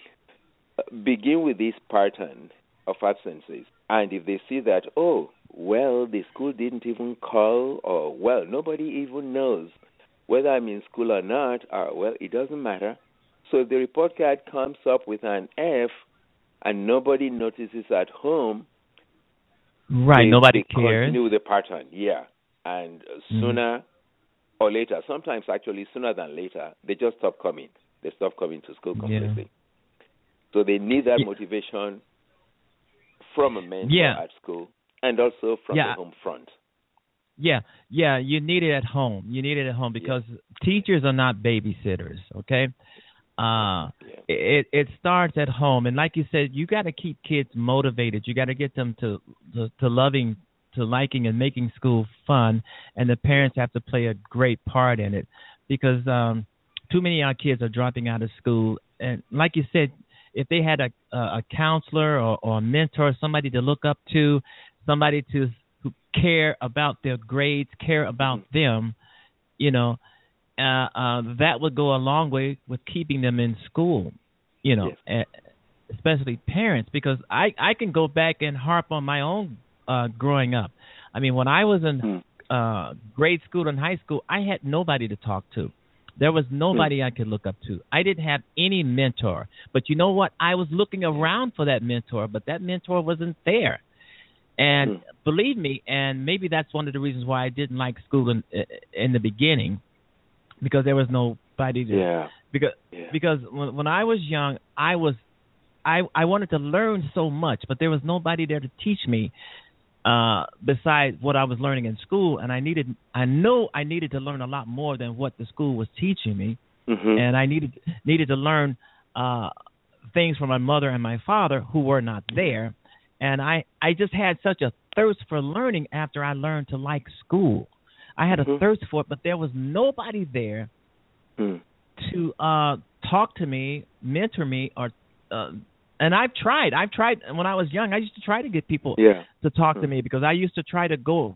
begin with this pattern of absences. And if they see that, oh, well, the school didn't even call, or, well, nobody even knows whether I'm in school or not, or, well, it doesn't matter. So if the report card comes up with an F and nobody notices at home, nobody they cares. Continue with the pattern, and sooner or later, sometimes actually sooner than later, they just stop coming. They stop coming to school completely. So they need that motivation from a mentor at school and also from the home front. You need it at home. You need it at home because teachers are not babysitters, okay? It starts at home. And like you said, you got to keep kids motivated. You got to get them to liking and making school fun, and the parents have to play a great part in it because too many of our kids are dropping out of school. And like you said, if they had a counselor or a mentor, somebody to look up to, somebody who care about their grades, care about them, that would go a long way with keeping them in school, especially parents, because I can go back and harp on my own growing up. I mean, when I was in grade school and high school, I had nobody to talk to. There was nobody I could look up to. I didn't have any mentor. But you know what? I was looking around for that mentor, but that mentor wasn't there. And believe me, and maybe that's one of the reasons why I didn't like school in the beginning, because there was nobody to. Because when I was young, I wanted to learn so much, but there was nobody there to teach me besides what I was learning in school, and I know I needed to learn a lot more than what the school was teaching me, and I needed to learn things from my mother and my father who were not there, and I just had such a thirst for learning after I learned to like school. I had a thirst for it, but there was nobody there to talk to me, mentor me, or and I've tried when I was young. I used to try to get people to talk to me, because I used to try to go.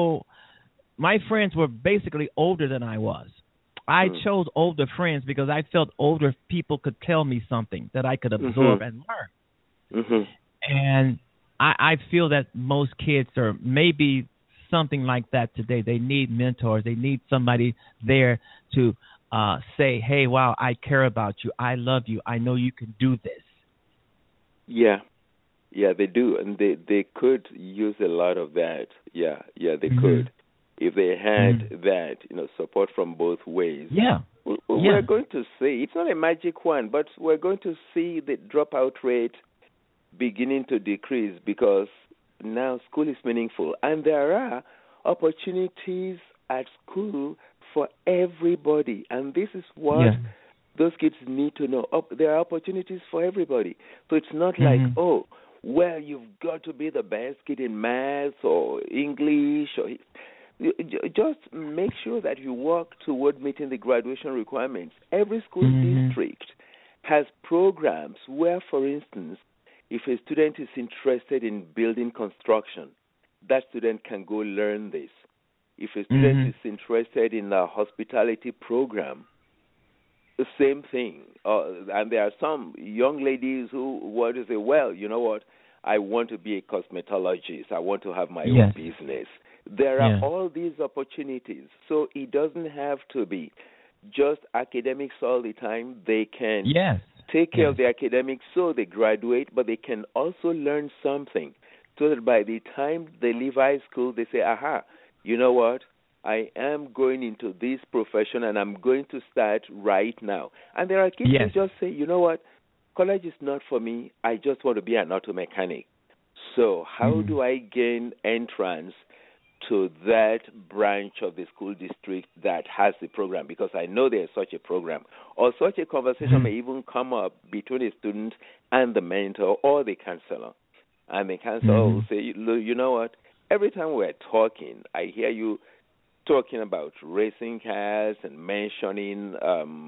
My friends were basically older than I was. I chose older friends because I felt older people could tell me something that I could absorb and learn. And I feel that most kids are maybe something like that today. They need mentors. They need somebody there to say, hey, wow, I care about you. I love you. I know you can do this. Yeah, they do. And they could use a lot of that. Yeah, they could. If they had that, support from both ways. We're going to see, it's not a magic one, but we're going to see the dropout rate beginning to decrease, because now school is meaningful. And there are opportunities at school for everybody. And this is what those kids need to know. There are opportunities for everybody. So it's not like, you've got to be the best kid in math or English. Just make sure that you work toward meeting the graduation requirements. Every school district has programs where, for instance, if a student is interested in building construction, that student can go learn this. If a student is interested in a hospitality program, the same thing. And there are some young ladies who want to say, well, you know what, I want to be a cosmetologist. I want to have my own business. There are all these opportunities. So it doesn't have to be just academics all the time. They can take care of the academics so they graduate, but they can also learn something so that by the time they leave high school, they say, aha, you know what? I am going into this profession and I'm going to start right now. And there are kids who just say, you know what? College is not for me. I just want to be an auto mechanic. So how do I gain entrance to that branch of the school district that has the program? Because I know there's such a program. Or such a conversation may even come up between a student and the mentor or the counselor. And the counselor will say, you know what? Every time we're talking, I hear you talking about racing cars and mentioning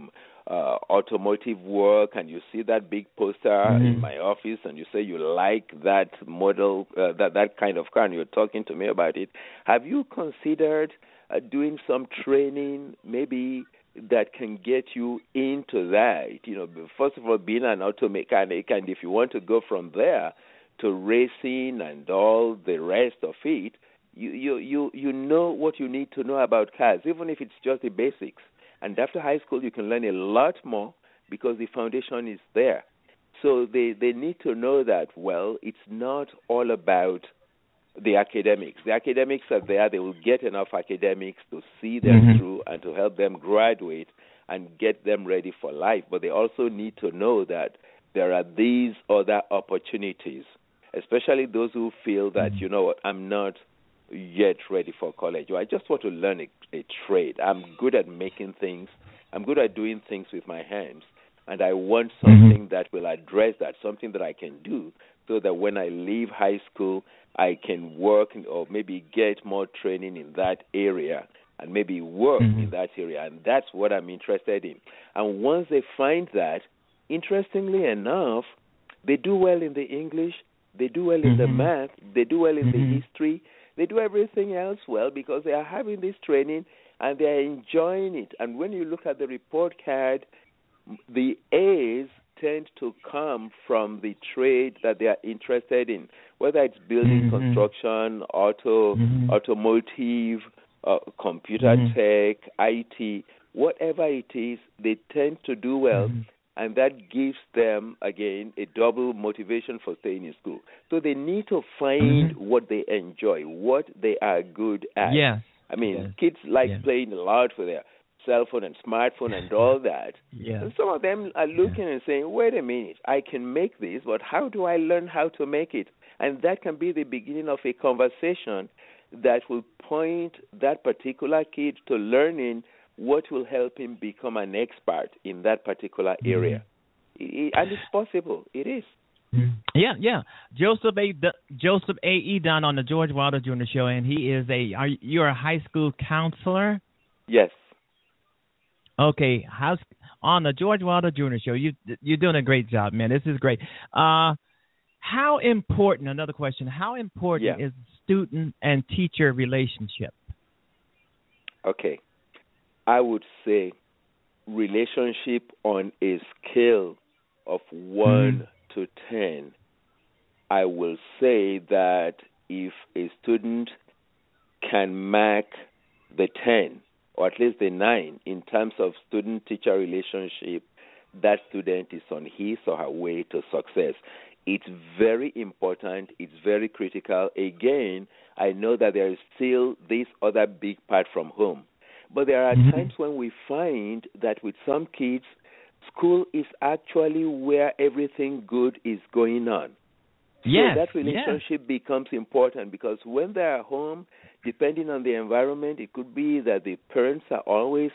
automotive work, and you see that big poster in my office, and you say you like that model, that kind of car, and you're talking to me about it. Have you considered doing some training, maybe that can get you into that? First of all, being an auto mechanic, and if you want to go from there to racing and all the rest of it, you know what you need to know about cars, even if it's just the basics. And after high school, you can learn a lot more because the foundation is there. So they need to know that, well, it's not all about the academics. The academics are there. They will get enough academics to see them through and to help them graduate and get them ready for life. But they also need to know that there are these other opportunities, especially those who feel that, you know what, I'm not yet ready for college. I just want to learn a trade. I'm good at making things. I'm good at doing things with my hands. And I want something that will address that, something that I can do so that when I leave high school, I can work or maybe get more training in that area and maybe work in that area. And that's what I'm interested in. And once they find that, interestingly enough, they do well in the English, they do well in the math, they do well in the history, they do everything else well because they are having this training and they are enjoying it. And when you look at the report card, the A's tend to come from the trade that they are interested in, whether it's building, construction, automotive, computer tech, IT, whatever it is, they tend to do well. and that gives them, again, a double motivation for staying in school. So they need to find what they enjoy, what they are good at. Yes. I mean, kids like playing a lot with their cell phone and smartphone and all that. Yeah. And some of them are looking and saying, wait a minute, I can make this, but how do I learn how to make it? And that can be the beginning of a conversation that will point that particular kid to learning what will help him become an expert in that particular area. And it's possible. It is. Yeah. Joseph A.E. Dunn on the George Wilder Jr. Show, and he is you're a high school counselor? Yes. Okay, on the George Wilder Jr. Show, you're doing a great job, man. This is great. How important, another question, how important is student and teacher relationship? Okay. I would say relationship on a scale of 1 to 10. I will say that if a student can mark the 10, or at least the 9, in terms of student-teacher relationship, that student is on his or her way to success. It's very important. It's very critical. Again, I know that there is still this other big part from home. But there are times when we find that with some kids, school is actually where everything good is going on. Yes, so that relationship becomes important, because when they are home, depending on the environment, it could be that the parents are always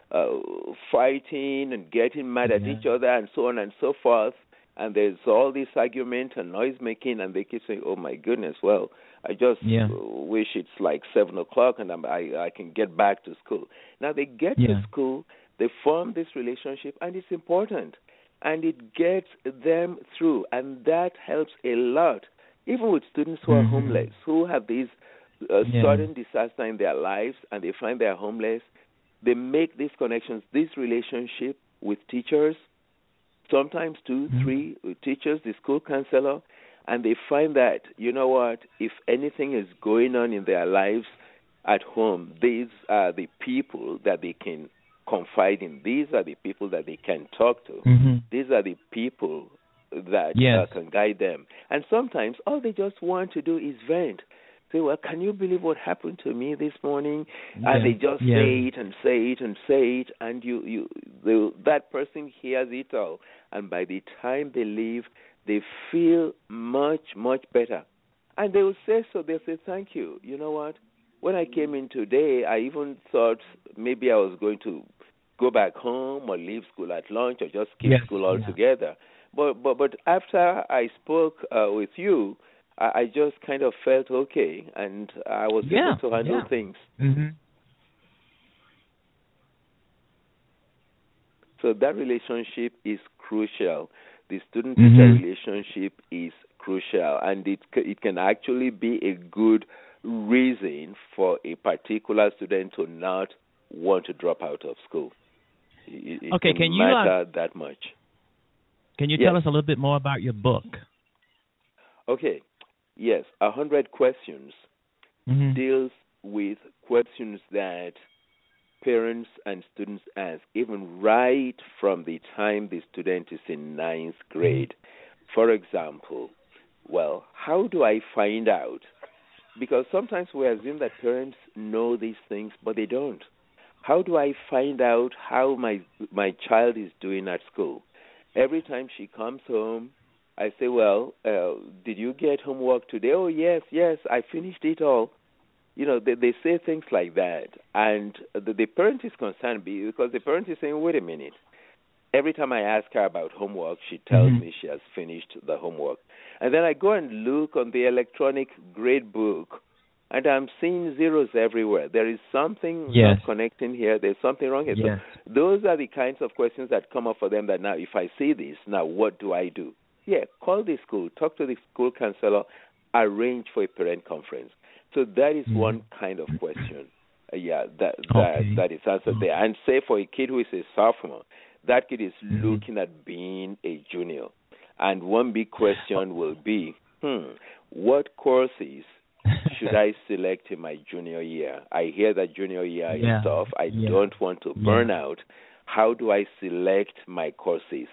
fighting and getting mad at each other and so on and so forth. And there's all this argument and noise making, and they keep saying, oh, my goodness, well, I just wish it's like 7 o'clock and I can get back to school. Now, they get to school, they form this relationship, and it's important. And it gets them through, and that helps a lot, even with students who are homeless, who have these sudden disaster in their lives, and they find they're homeless. They make these connections, this relationship with teachers, sometimes 2, 3 teachers, the school counselor, and they find that, you know what, if anything is going on in their lives at home, these are the people that they can confide in. These are the people that they can talk to. These are the people that can guide them. And sometimes all they just want to do is vent. Say, well, can you believe what happened to me this morning? And they just say it and say it and say it, and that person hears it all. And by the time they leave, they feel much, much better. And they will say so. They'll say, thank you. You know what? When I came in today, I even thought maybe I was going to go back home or leave school at lunch or just skip school altogether. But after I spoke with you, I just kind of felt okay, and I was able to handle things. So that relationship is crucial. The student-teacher relationship is crucial, and it can actually be a good reason for a particular student to not want to drop out of school. It can matter that much. Can you tell us a little bit more about your book? Okay. Yes, 100 Questions deals with questions that parents and students ask, even right from the time the student is in 9th grade. For example, well, how do I find out? Because sometimes we assume that parents know these things, but they don't. How do I find out how my child is doing at school? Every time she comes home, I say, well, did you get homework today? Oh, yes, I finished it all. You know, they say things like that. And the parent is concerned because the parent is saying, wait a minute. Every time I ask her about homework, she tells me she has finished the homework. And then I go and look on the electronic grade book, and I'm seeing zeros everywhere. There is something not connecting here. There's something wrong here. So those are the kinds of questions that come up for them that now, if I see this, now what do I do? Call the school, talk to the school counselor, arrange for a parent conference. So that is one kind of question. That is answered there. And say for a kid who is a sophomore, that kid is looking at being a junior. And one big question will be, what courses should I select in my junior year? I hear that junior year is tough. I don't want to burn out. How do I select my courses?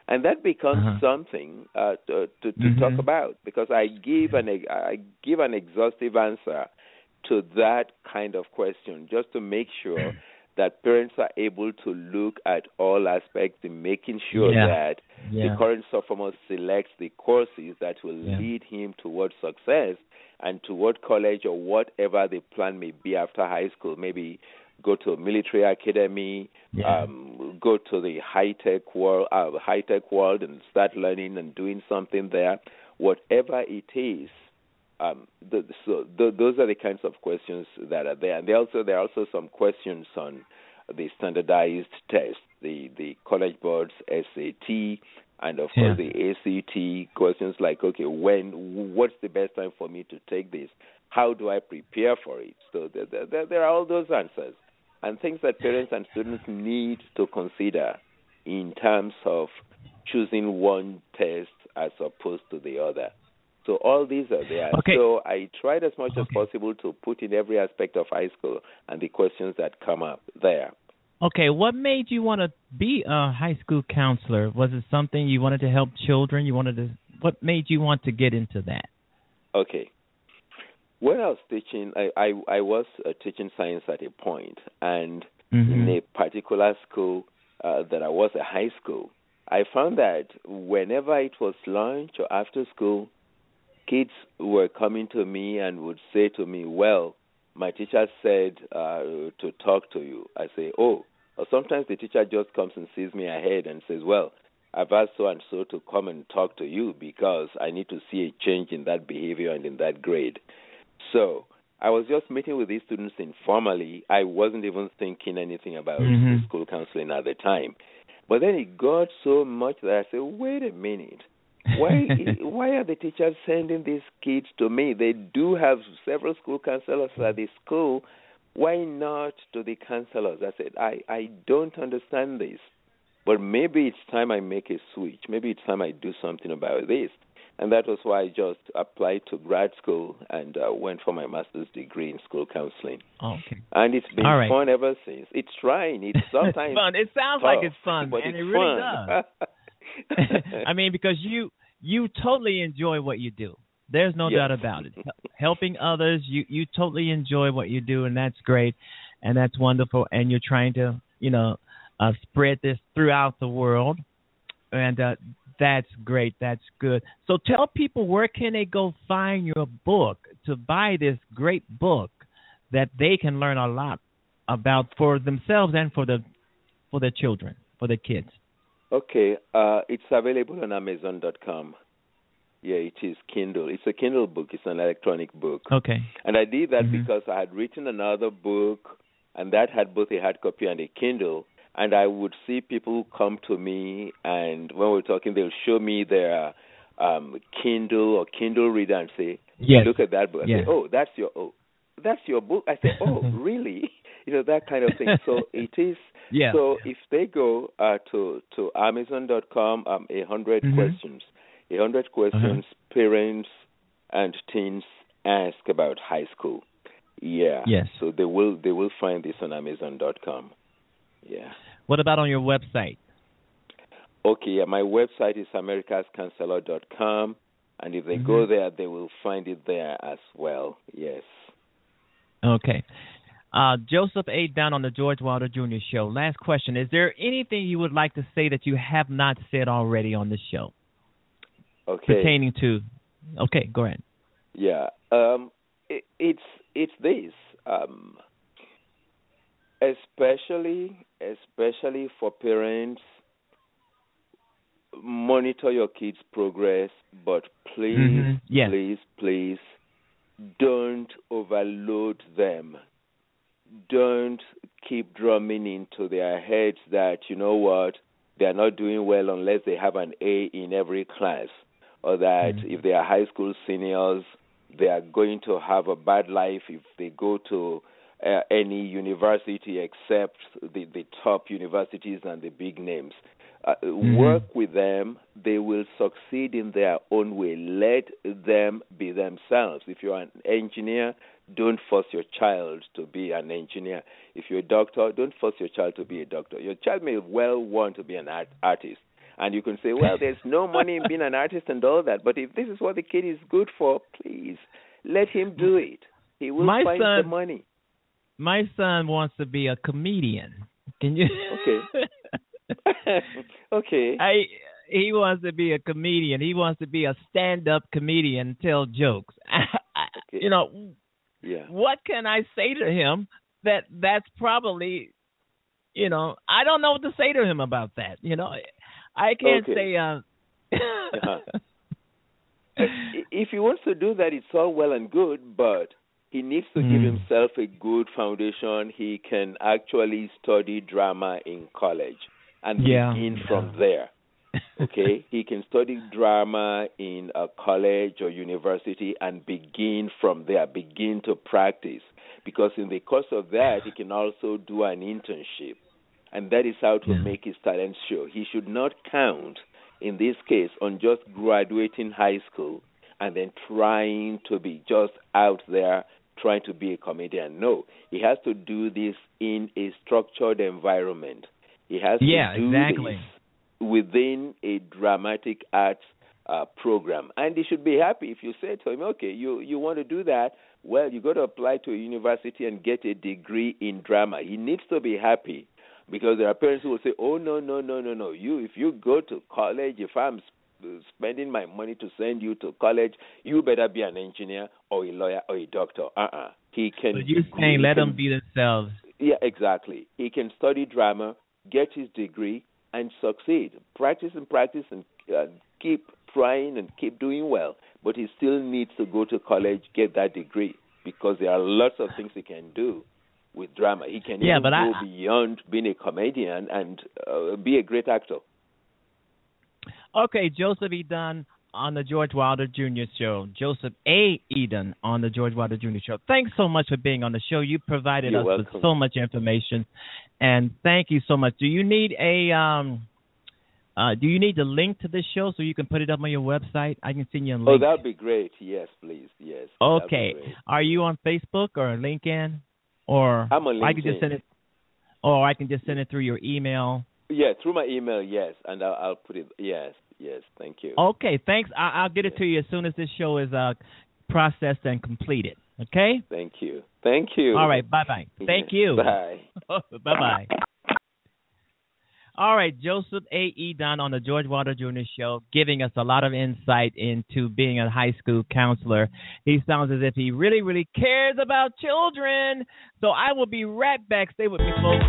And that becomes something to talk about, because I give an exhaustive answer to that kind of question, just to make sure that parents are able to look at all aspects in making sure that the current sophomore selects the courses that will lead him towards success and toward college or whatever the plan may be after high school. Maybe go to a military academy, go to the high-tech world and start learning and doing something there. Whatever it is, those are the kinds of questions that are there. And there are also some questions on the standardized test, the College Board's SAT, and of course the ACT questions like, okay, what's the best time for me to take this? How do I prepare for it? So there are all those answers and things that parents and students need to consider in terms of choosing one test as opposed to the other. So all these are there. Okay. So I tried as much as possible to put in every aspect of high school and the questions that come up there. Okay, what made you want to be a high school counselor? Was it something you wanted to help children? What made you want to get into that? Okay. When I was teaching, I was teaching science at a point, and in a particular school that I was a high school, I found that whenever it was lunch or after school, kids were coming to me and would say to me, well, my teacher said to talk to you. I say, oh. Or sometimes the teacher just comes and sees me ahead and says, well, I've asked so-and-so to come and talk to you because I need to see a change in that behavior and in that grade. So I was just meeting with these students informally. I wasn't even thinking anything about the school counseling at the time. But then it got so much that I said, wait a minute. Why are the teachers sending these kids to me? They do have several school counselors at the school. Why not to the counselors? I said, I don't understand this. But maybe it's time I make a switch. Maybe it's time I do something about this. And that was why I just applied to grad school and went for my master's degree in school counseling. Okay. And it's been fun ever since. It's trying. It's sometimes it's fun. It sounds tough, like it's fun, but and it's it really fun. does. I mean, because you totally enjoy what you do. There's no doubt about it. Helping others, you totally enjoy what you do, and that's great, and that's wonderful. And you're trying to, spread this throughout the world, and that's great. That's good. So tell people, where can they go find your book to buy this great book that they can learn a lot about for themselves and for the children, for the kids. Okay, it's available on Amazon.com. Yeah, it is Kindle. It's a Kindle book. It's an electronic book. Okay. And I did that because I had written another book, and that had both a hard copy and a Kindle. And I would see people come to me, and when we're talking, they'll show me their Kindle or Kindle reader and say, look at that book. I say, that's your book. I say, oh, really? That kind of thing. So it is. Yeah. So if they go to Amazon.com, 100 questions. 100 questions parents and teens ask about high school. Yeah. Yes. So they will find this on Amazon.com. Yeah. What about on your website? Okay. Yeah, my website is americascounselor.com, and if they go there, they will find it there as well. Yes. Okay. Joseph A. Dunn on the George Wilder Jr. Show. Last question. Is there anything you would like to say that you have not said already on this show? Okay. Pertaining to. Okay, go ahead. Yeah. It's this. Especially for parents, monitor your kids' progress, but please, please, don't overload them. Don't keep drumming into their heads that, they're not doing well unless they have an A in every class, or that if they are high school seniors, they are going to have a bad life if they go to any university except the top universities and the big names. Work with them. They will succeed in their own way. Let them be themselves. If you're an engineer, don't force your child to be an engineer. If you're a doctor, don't force your child to be a doctor. Your child may well want to be an artist, And you can say, well, there's no money in being an artist and all that. But if this is what the kid is good for, please let him do it. He will find the money. My son wants to be a comedian. Can you? Okay. Okay. He wants to be a comedian. He wants to be a stand-up comedian, tell jokes. Okay. You know, yeah. What can I say to him that's probably, you know, I don't know what to say to him about that. You know, I can't say. If he wants to do that, it's all well and good, but he needs to give himself a good foundation. He can actually study drama in college and begin from there. Okay? He can study drama in a college or university and begin from there, begin to practice. Because in the course of that, he can also do an internship. And that is how to make his talent show. He should not count, in this case, on just graduating high school and then trying to be just out there trying to be a comedian. No, he has to do this in a structured environment. He has to do this within a dramatic arts program. And he should be happy if you say to him, okay, you want to do that, well, you got to apply to a university and get a degree in drama. He needs to be happy, because there are parents who will say, oh, no. If you go to college, if I'm spending my money to send you to college, you better be an engineer or a lawyer or a doctor. He can. But you're saying let them be themselves. Yeah, exactly. He can study drama, get his degree, and succeed. Practice and keep trying and keep doing well. But he still needs to go to college, get that degree, because there are lots of things he can do with drama. He can even go beyond being a comedian and be a great actor. Okay, Joseph Eden on the George Wilder Jr. Show. Joseph A. Eden on the George Wilder Jr. Show. Thanks so much for being on the show. You provided us with so much information, and thank you so much. Do you need the link to this show so you can put it up on your website? I can send you a link. Oh, that'd be great. Yes, please. Yes. Okay. Are you on Facebook or LinkedIn? Or I'm on LinkedIn. I can just send it. Or I can just send it through your email. Yeah, through my email. Yes, and I'll put it. Yes. Thank you. Okay, thanks. I'll get it to you as soon as this show is processed and completed. Okay. Thank you. All right. Bye. Thank you. Bye. Bye. All right, Joseph A. Eden on the George Wilder Jr. Show, giving us a lot of insight into being a high school counselor. He sounds as if he really, really cares about children. So I will be right back. Stay with me, folks.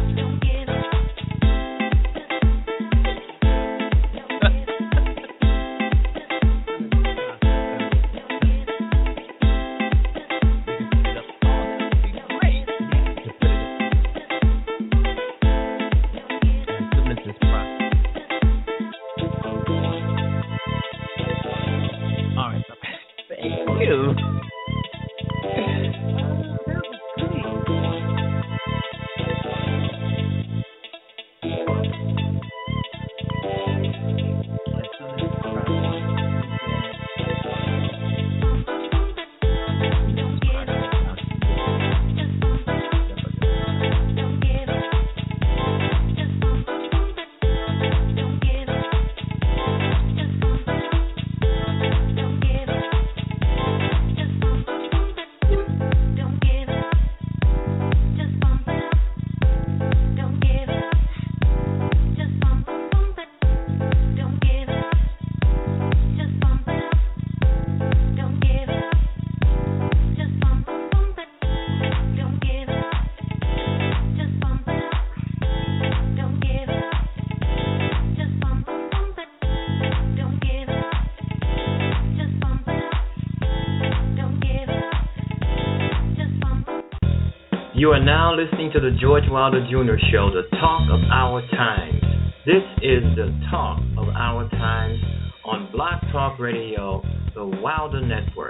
You are now listening to the George Wilder Jr. Show, the talk of our times. This is the talk of our times on Blog Talk Radio, the Wilder Network.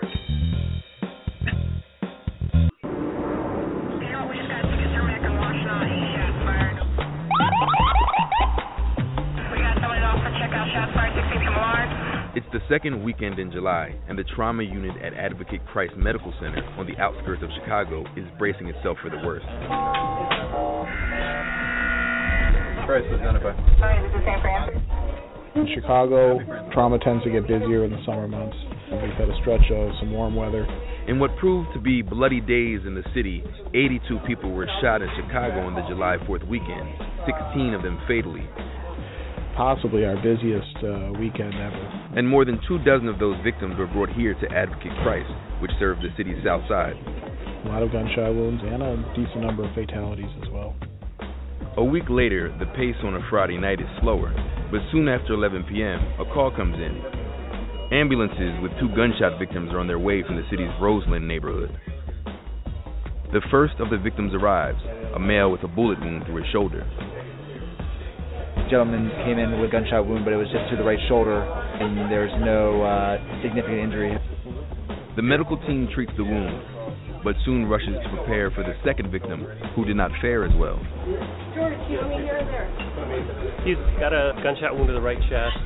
It's the second weekend in July, and the trauma unit at Advocate Christ Medical Center on the outskirts of Chicago is bracing itself for the worst. Christ identify. Hi, this is San Fran. In Chicago, trauma tends to get busier in the summer months. We've had a stretch of some warm weather. In what proved to be bloody days in the city, 82 people were shot in Chicago on the July 4th weekend, 16 of them fatally. Possibly our busiest weekend ever. And more than 24 of those victims were brought here to Advocate Christ, which served the city's south side. A lot of gunshot wounds and a decent number of fatalities as well. A week later, the pace on a Friday night is slower, but soon after 11 p.m., a call comes in. Ambulances with 2 gunshot victims are on their way from the city's Roseland neighborhood. The first of the victims arrives, a male with a bullet wound through his shoulder. The gentleman came in with a gunshot wound, but it was just to the right shoulder, and there's no significant injury. The medical team treats the wound, but soon rushes to prepare for the second victim, who did not fare as well. He's got a gunshot wound to the right chest.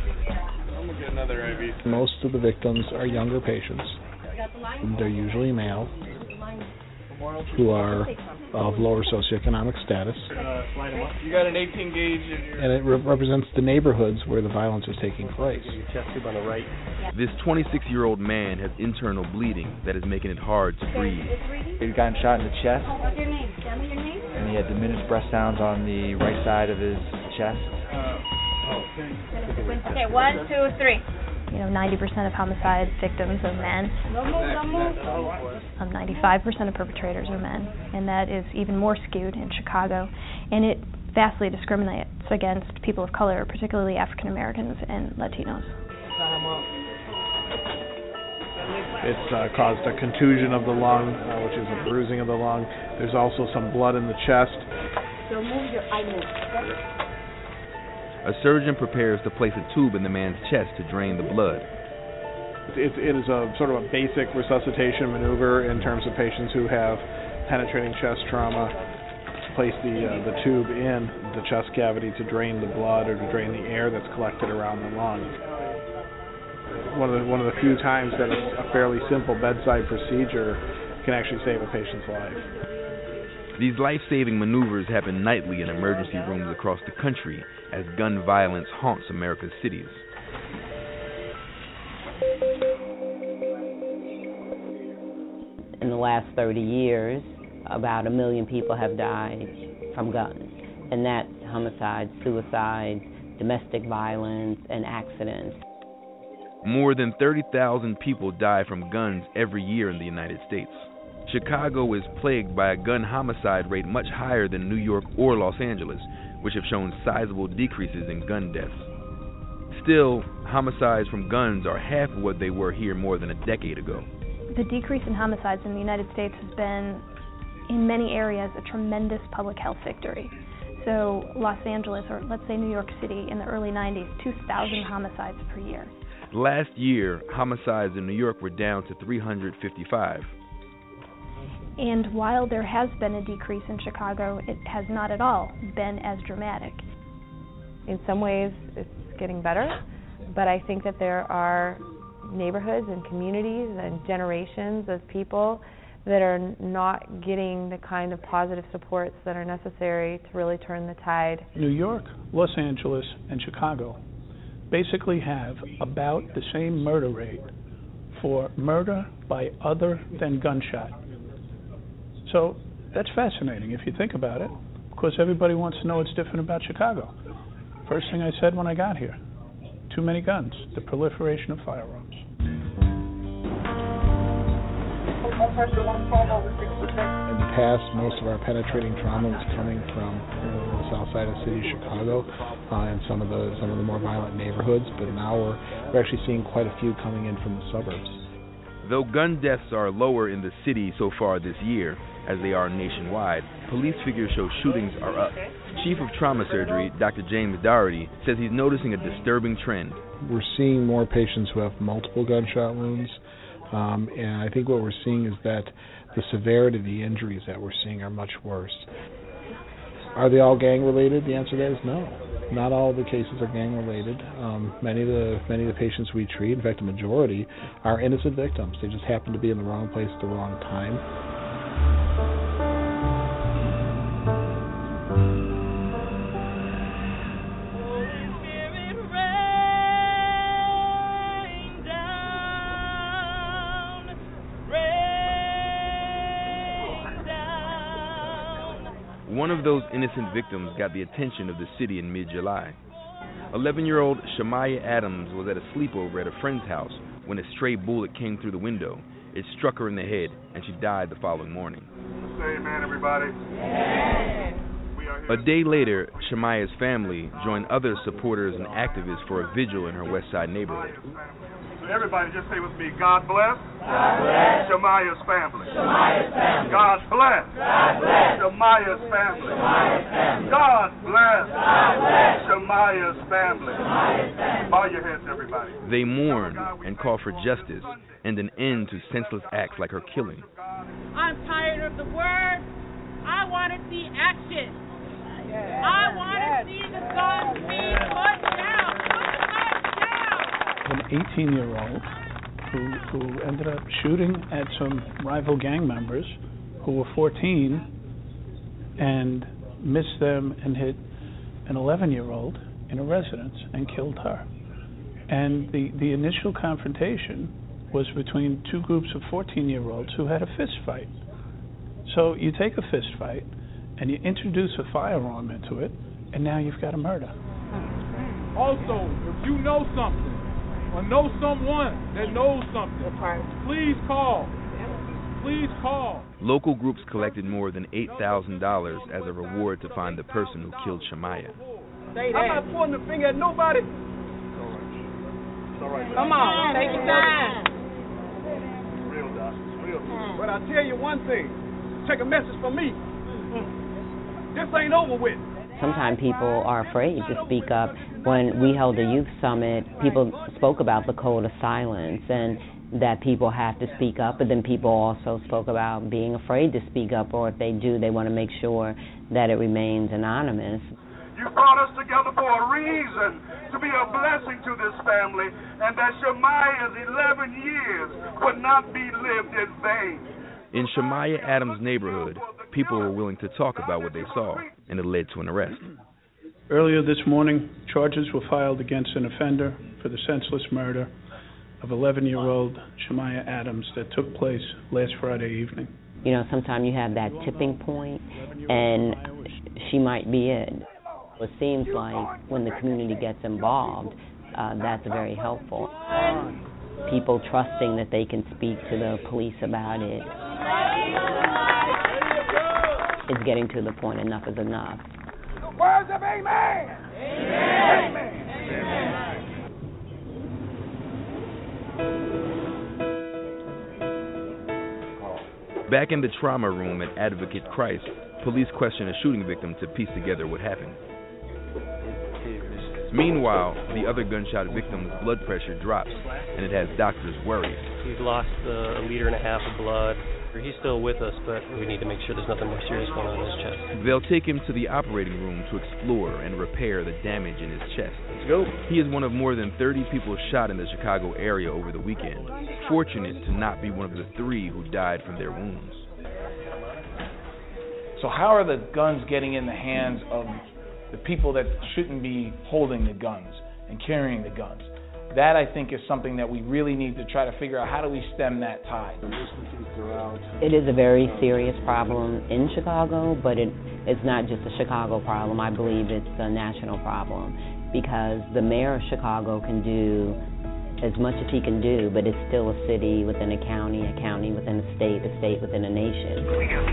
Most of the victims are younger patients. They're usually male, who are of lower socioeconomic status. You got an 18 gauge in your... And it represents the neighborhoods where the violence is taking place. Chest tube on the right. This 26-year-old man has internal bleeding that is making it hard to breathe. He got shot in the chest, and he had diminished breath sounds on the right side of his chest. Okay, 1, 2, 3. 90% of homicide victims are men. 95% of perpetrators are men, and that is even more skewed in Chicago. And it vastly discriminates against people of color, particularly African Americans and Latinos. It's caused a contusion of the lung, which is a bruising of the lung. There's also some blood in the chest. So move your eye. A surgeon prepares to place a tube in the man's chest to drain the blood. It is a sort of a basic resuscitation maneuver in terms of patients who have penetrating chest trauma. Place the tube in the chest cavity to drain the blood or to drain the air that's collected around the lung. One of the few times that a fairly simple bedside procedure can actually save a patient's life. These life-saving maneuvers happen nightly in emergency rooms across the country as gun violence haunts America's cities. In the last 30 years, about 1 million people have died from guns, and that's homicides, suicides, domestic violence, and accidents. More than 30,000 people die from guns every year in the United States. Chicago is plagued by a gun homicide rate much higher than New York or Los Angeles, which have shown sizable decreases in gun deaths. Still, homicides from guns are half of what they were here more than a decade ago. The decrease in homicides in the United States has been, in many areas, a tremendous public health victory. So Los Angeles, or let's say New York City, in the early 90s, 2,000 homicides per year. Last year, homicides in New York were down to 355. And while there has been a decrease in Chicago, it has not at all been as dramatic. In some ways, it's getting better, but I think that there are neighborhoods and communities and generations of people that are not getting the kind of positive supports that are necessary to really turn the tide. New York, Los Angeles, and Chicago basically have about the same murder rate for murder by other than gunshot. So that's fascinating if you think about it. Of course, everybody wants to know what's different about Chicago. First thing I said when I got here, too many guns, the proliferation of firearms. In the past, most of our penetrating trauma was coming from the south side of the city of Chicago and some of the more violent neighborhoods, but now we're actually seeing quite a few coming in from the suburbs. Though gun deaths are lower in the city so far this year, as they are nationwide, police figures show shootings are up. Chief of Trauma Surgery, Dr. James Doherty, says he's noticing a disturbing trend. We're seeing more patients who have multiple gunshot wounds, and I think what we're seeing is that the severity of the injuries that we're seeing are much worse. Are they all gang-related? The answer to that is no. Not all of the cases are gang-related. Many of the patients we treat, in fact, the majority, are innocent victims. They just happen to be in the wrong place at the wrong time. One of those innocent victims got the attention of the city in mid-July. 11-year-old Shamaya Adams was at a sleepover at a friend's house when a stray bullet came through the window. It struck her in the head, and she died the following morning. Say amen, everybody. A day later, Shamaya's family joined other supporters and activists for a vigil in her West Side neighborhood. So everybody just say with me, God bless. God bless. Shamaya's family. Shamaya's family. God bless. God bless. Shamaya's family. Shamaya's family. God bless. God bless. Shamaya's family. Shamaya's family. Bow your heads, everybody. They mourned and called for justice and an end to senseless acts like her killing. I'm tired of the words. I want to see action. I want to see the guns being put down. Put the guns down. An 18-year-old who ended up shooting at some rival gang members who were 14 and missed them and hit an 11-year-old in a residence and killed her. And the initial confrontation was between two groups of 14-year-olds who had a fist fight. So you take a fist fight and you introduce a firearm into it, and now you've got a murder. Also, if you know something or know someone that knows something, please call. Please call. Local groups collected more than $8,000 as a reward to find the person who killed Shamaya. I'm not pointing the finger at nobody. It's all right. Come on, take your time. It's real, Doc. It's real. But I'll tell you one thing. Take a message from me. This ain't over with. Sometimes people are afraid to speak up. When we held a youth summit, people spoke about the code of silence and that people have to speak up, but then people also spoke about being afraid to speak up, or if they do, they want to make sure that it remains anonymous. You brought us together for a reason, to be a blessing to this family, and that Shamaya's 11 years would not be lived in vain. In Shamaya Adams' neighborhood, people were willing to talk about what they saw, and it led to an arrest. Earlier this morning, charges were filed against an offender for the senseless murder of 11-year-old Shamaya Adams that took place last Friday evening. You know, sometimes you have that tipping point, and she might be it. It seems like when the community gets involved, that's very helpful. People trusting that they can speak to the police about it. It's getting to the point enough is enough. Words of amen. Amen. Amen. Back in the trauma room at Advocate Christ, police questioned a shooting victim to piece together what happened. Meanwhile, the other gunshot victim's blood pressure drops, and it has doctors worried. He's lost a liter and a half of blood. He's still with us, but we need to make sure there's nothing more serious going on in his chest. They'll take him to the operating room to explore and repair the damage in his chest. Let's go. He is one of more than 30 people shot in the Chicago area over the weekend, fortunate to not be one of the 3 who died from their wounds. So how are the guns getting in the hands of the people that shouldn't be holding the guns and carrying the guns? That, I think, is something that we really need to try to figure out. How do we stem that tide? It is a very serious problem in Chicago, but it's not just a Chicago problem. I believe it's a national problem because the mayor of Chicago can do as much as he can do, but it's still a city within a county within a state within a nation.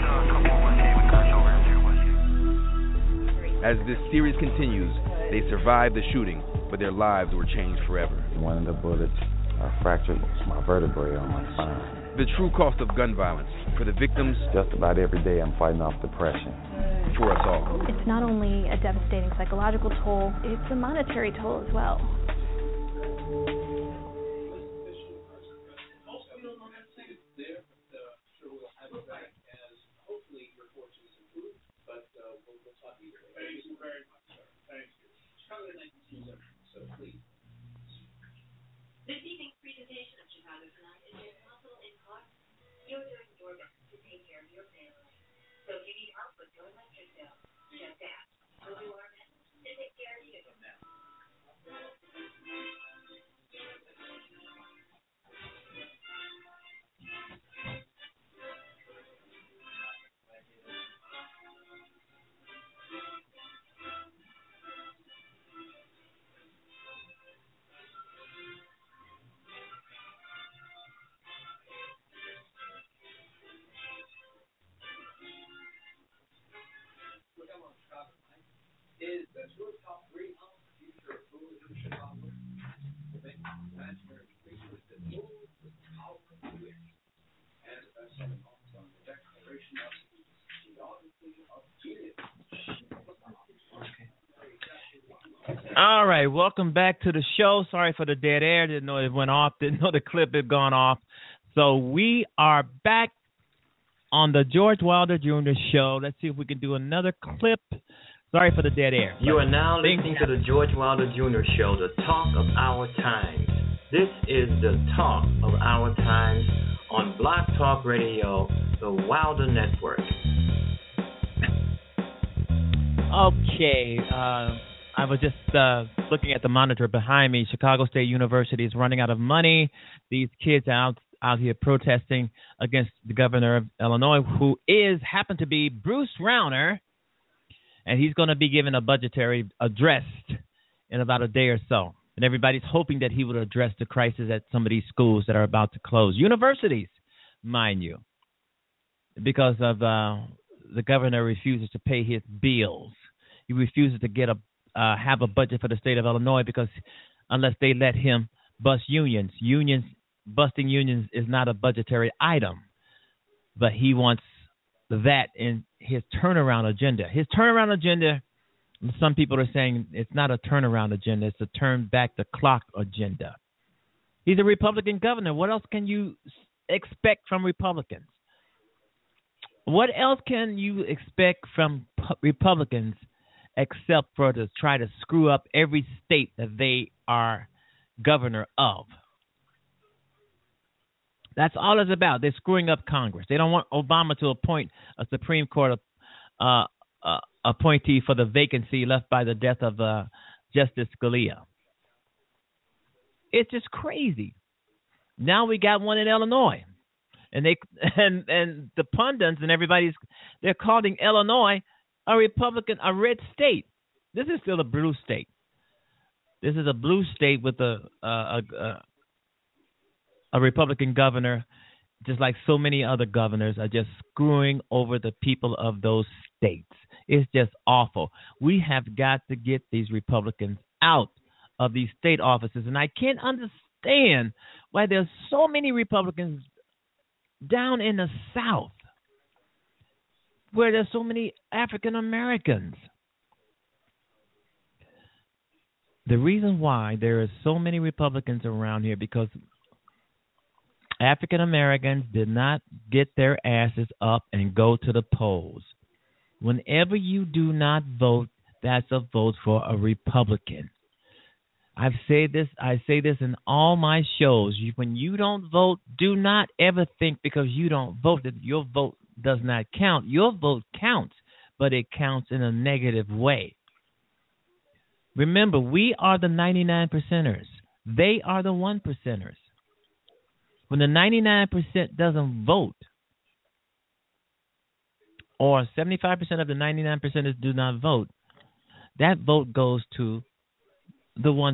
As this series continues, they survived the shooting, but their lives were changed forever. One of the bullets fractured my vertebrae on my spine. The true cost of gun violence for the victims. Just about every day I'm fighting off depression. For us all. It's not only a devastating psychological toll, it's a monetary toll as well. This evening's presentation of Chicago Tonight is made possible in part. You're doing your best to take care of your family. So if you need help with your electric bill, just ask. We'll do our best to take care of you. All right, welcome back to the show. Sorry for the dead air. Didn't know it went off. Didn't know the clip had gone off. So we are back on the George Wilder Jr. Show. Let's see if we can do another clip. Sorry for the dead air. You are now listening to the George Wilder Jr. Show, the talk of our times. This is the talk of our times on Block Talk Radio, the Wilder Network. Okay, I was just looking at the monitor behind me. Chicago State University is running out of money. These kids are out here protesting against the governor of Illinois, who happened to be Bruce Rauner, and he's going to be giving a budgetary address in about a day or so. And everybody's hoping that he would address the crisis at some of these schools that are about to close. Universities, mind you, because of the governor refuses to pay his bills. He refuses to get have a budget for the state of Illinois because unless they let him bust unions. Busting unions is not a budgetary item, but he wants that in his turnaround agenda. His turnaround agenda, some people are saying it's not a turnaround agenda, it's a turn back the clock agenda. He's a Republican governor. What else can you expect from Republicans? What else can you expect from Republicans except for to try to screw up every state that they are governor of? That's all it's about. They're screwing up Congress. They don't want Obama to appoint a Supreme Court appointee for the vacancy left by the death of Justice Scalia. It's just crazy. Now we got one in Illinois, and the pundits and they're calling Illinois a Republican, a red state. This is still a blue state. This is a blue state with a Republican governor, just like so many other governors are just screwing over the people of those states. It's just awful. We have got to get these Republicans out of these state offices, and I can't understand why there's so many Republicans down in the South where there's so many African Americans. The reason why there are so many Republicans around here because African Americans did not get their asses up and go to the polls. Whenever you do not vote, that's a vote for a Republican. I say this in all my shows. When you don't vote, do not ever think because you don't vote that your vote does not count. Your vote counts, but it counts in a negative way. Remember, we are the 99%ers. They are the 1%ers. When the 99% doesn't vote, or 75% of the 99%ers do not vote, that vote goes to the 1%.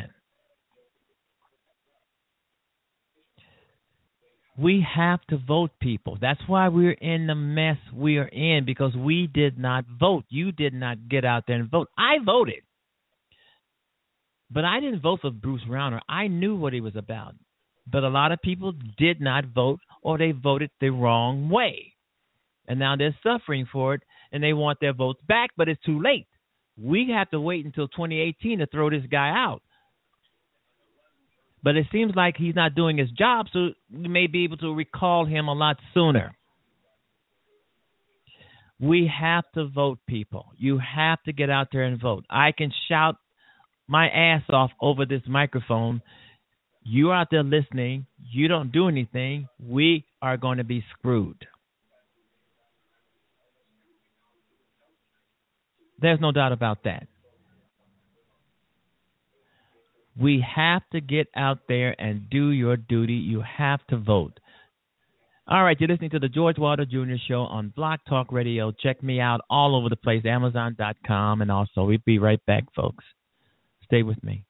We have to vote, people. That's why we're in the mess we are in, because we did not vote. You did not get out there and vote. I voted. But I didn't vote for Bruce Rauner. I knew what he was about. But a lot of people did not vote, or they voted the wrong way. And now they're suffering for it, and they want their votes back, but it's too late. We have to wait until 2018 to throw this guy out. But it seems like he's not doing his job, so we may be able to recall him a lot sooner. We have to vote, people. You have to get out there and vote. I can shout my ass off over this microphone. You're out there listening. You don't do anything. We are going to be screwed. There's no doubt about that. We have to get out there and do your duty. You have to vote. All right, you're listening to the George Wilder Jr. Show on Block Talk Radio. Check me out all over the place, Amazon.com, and also we'll be right back, folks. Stay with me.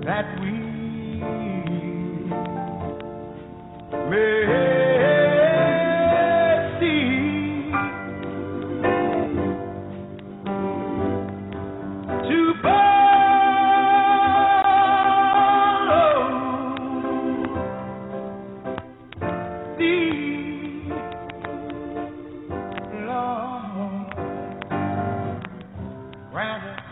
that we may see to follow thee, Lord, grant us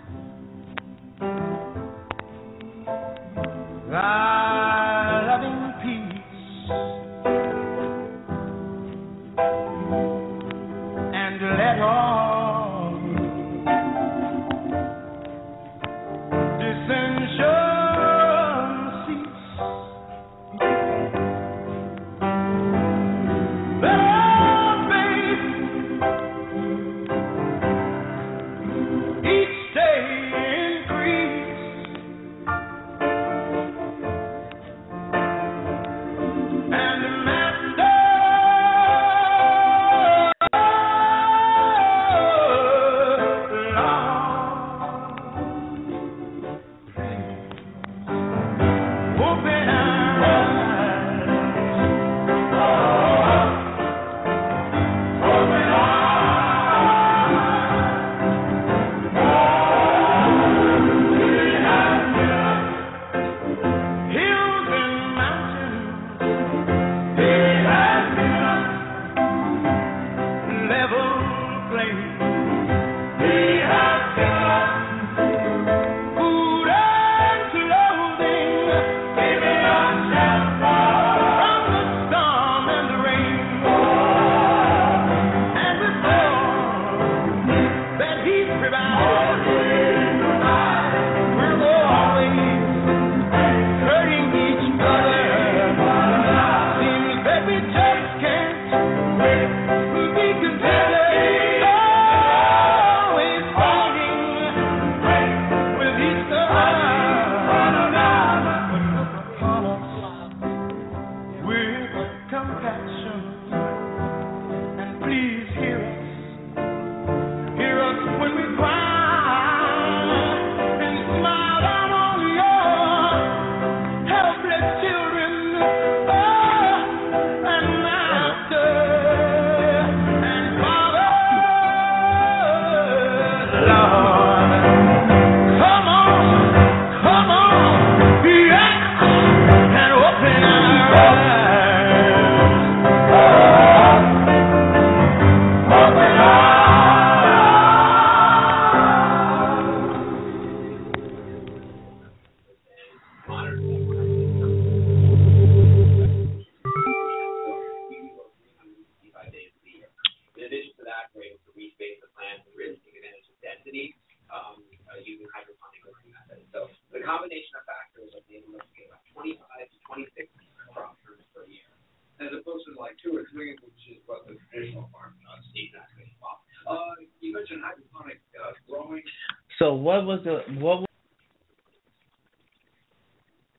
thy loving peace, and let all dissension cease. Let our faith each day increase, and Master, Lord, open our eyes, open hills and mountains, He has given us level plains. He has given us food and clothing, giving us shelter from the storm and the rain. And with all that He's provided, we're always hurting each other. Seems that we just can't be contented. Always fighting with each other. But look upon us with compassion, and please hear us. Hear us when we cry, and smile down on your helpless children. Oh, and Master and Father, Lord, come on, yeah, and open our eyes, open our eyes. In addition to that, we're able to rebase the plant and really take advantage of density using hydroponic growing methods. So the combination of factors have enabled us to get about 25 to 26 crop turns per year, as opposed to like 2 or 3, which is what the traditional farm does. Exactly. You mentioned hydroponic growing. So what was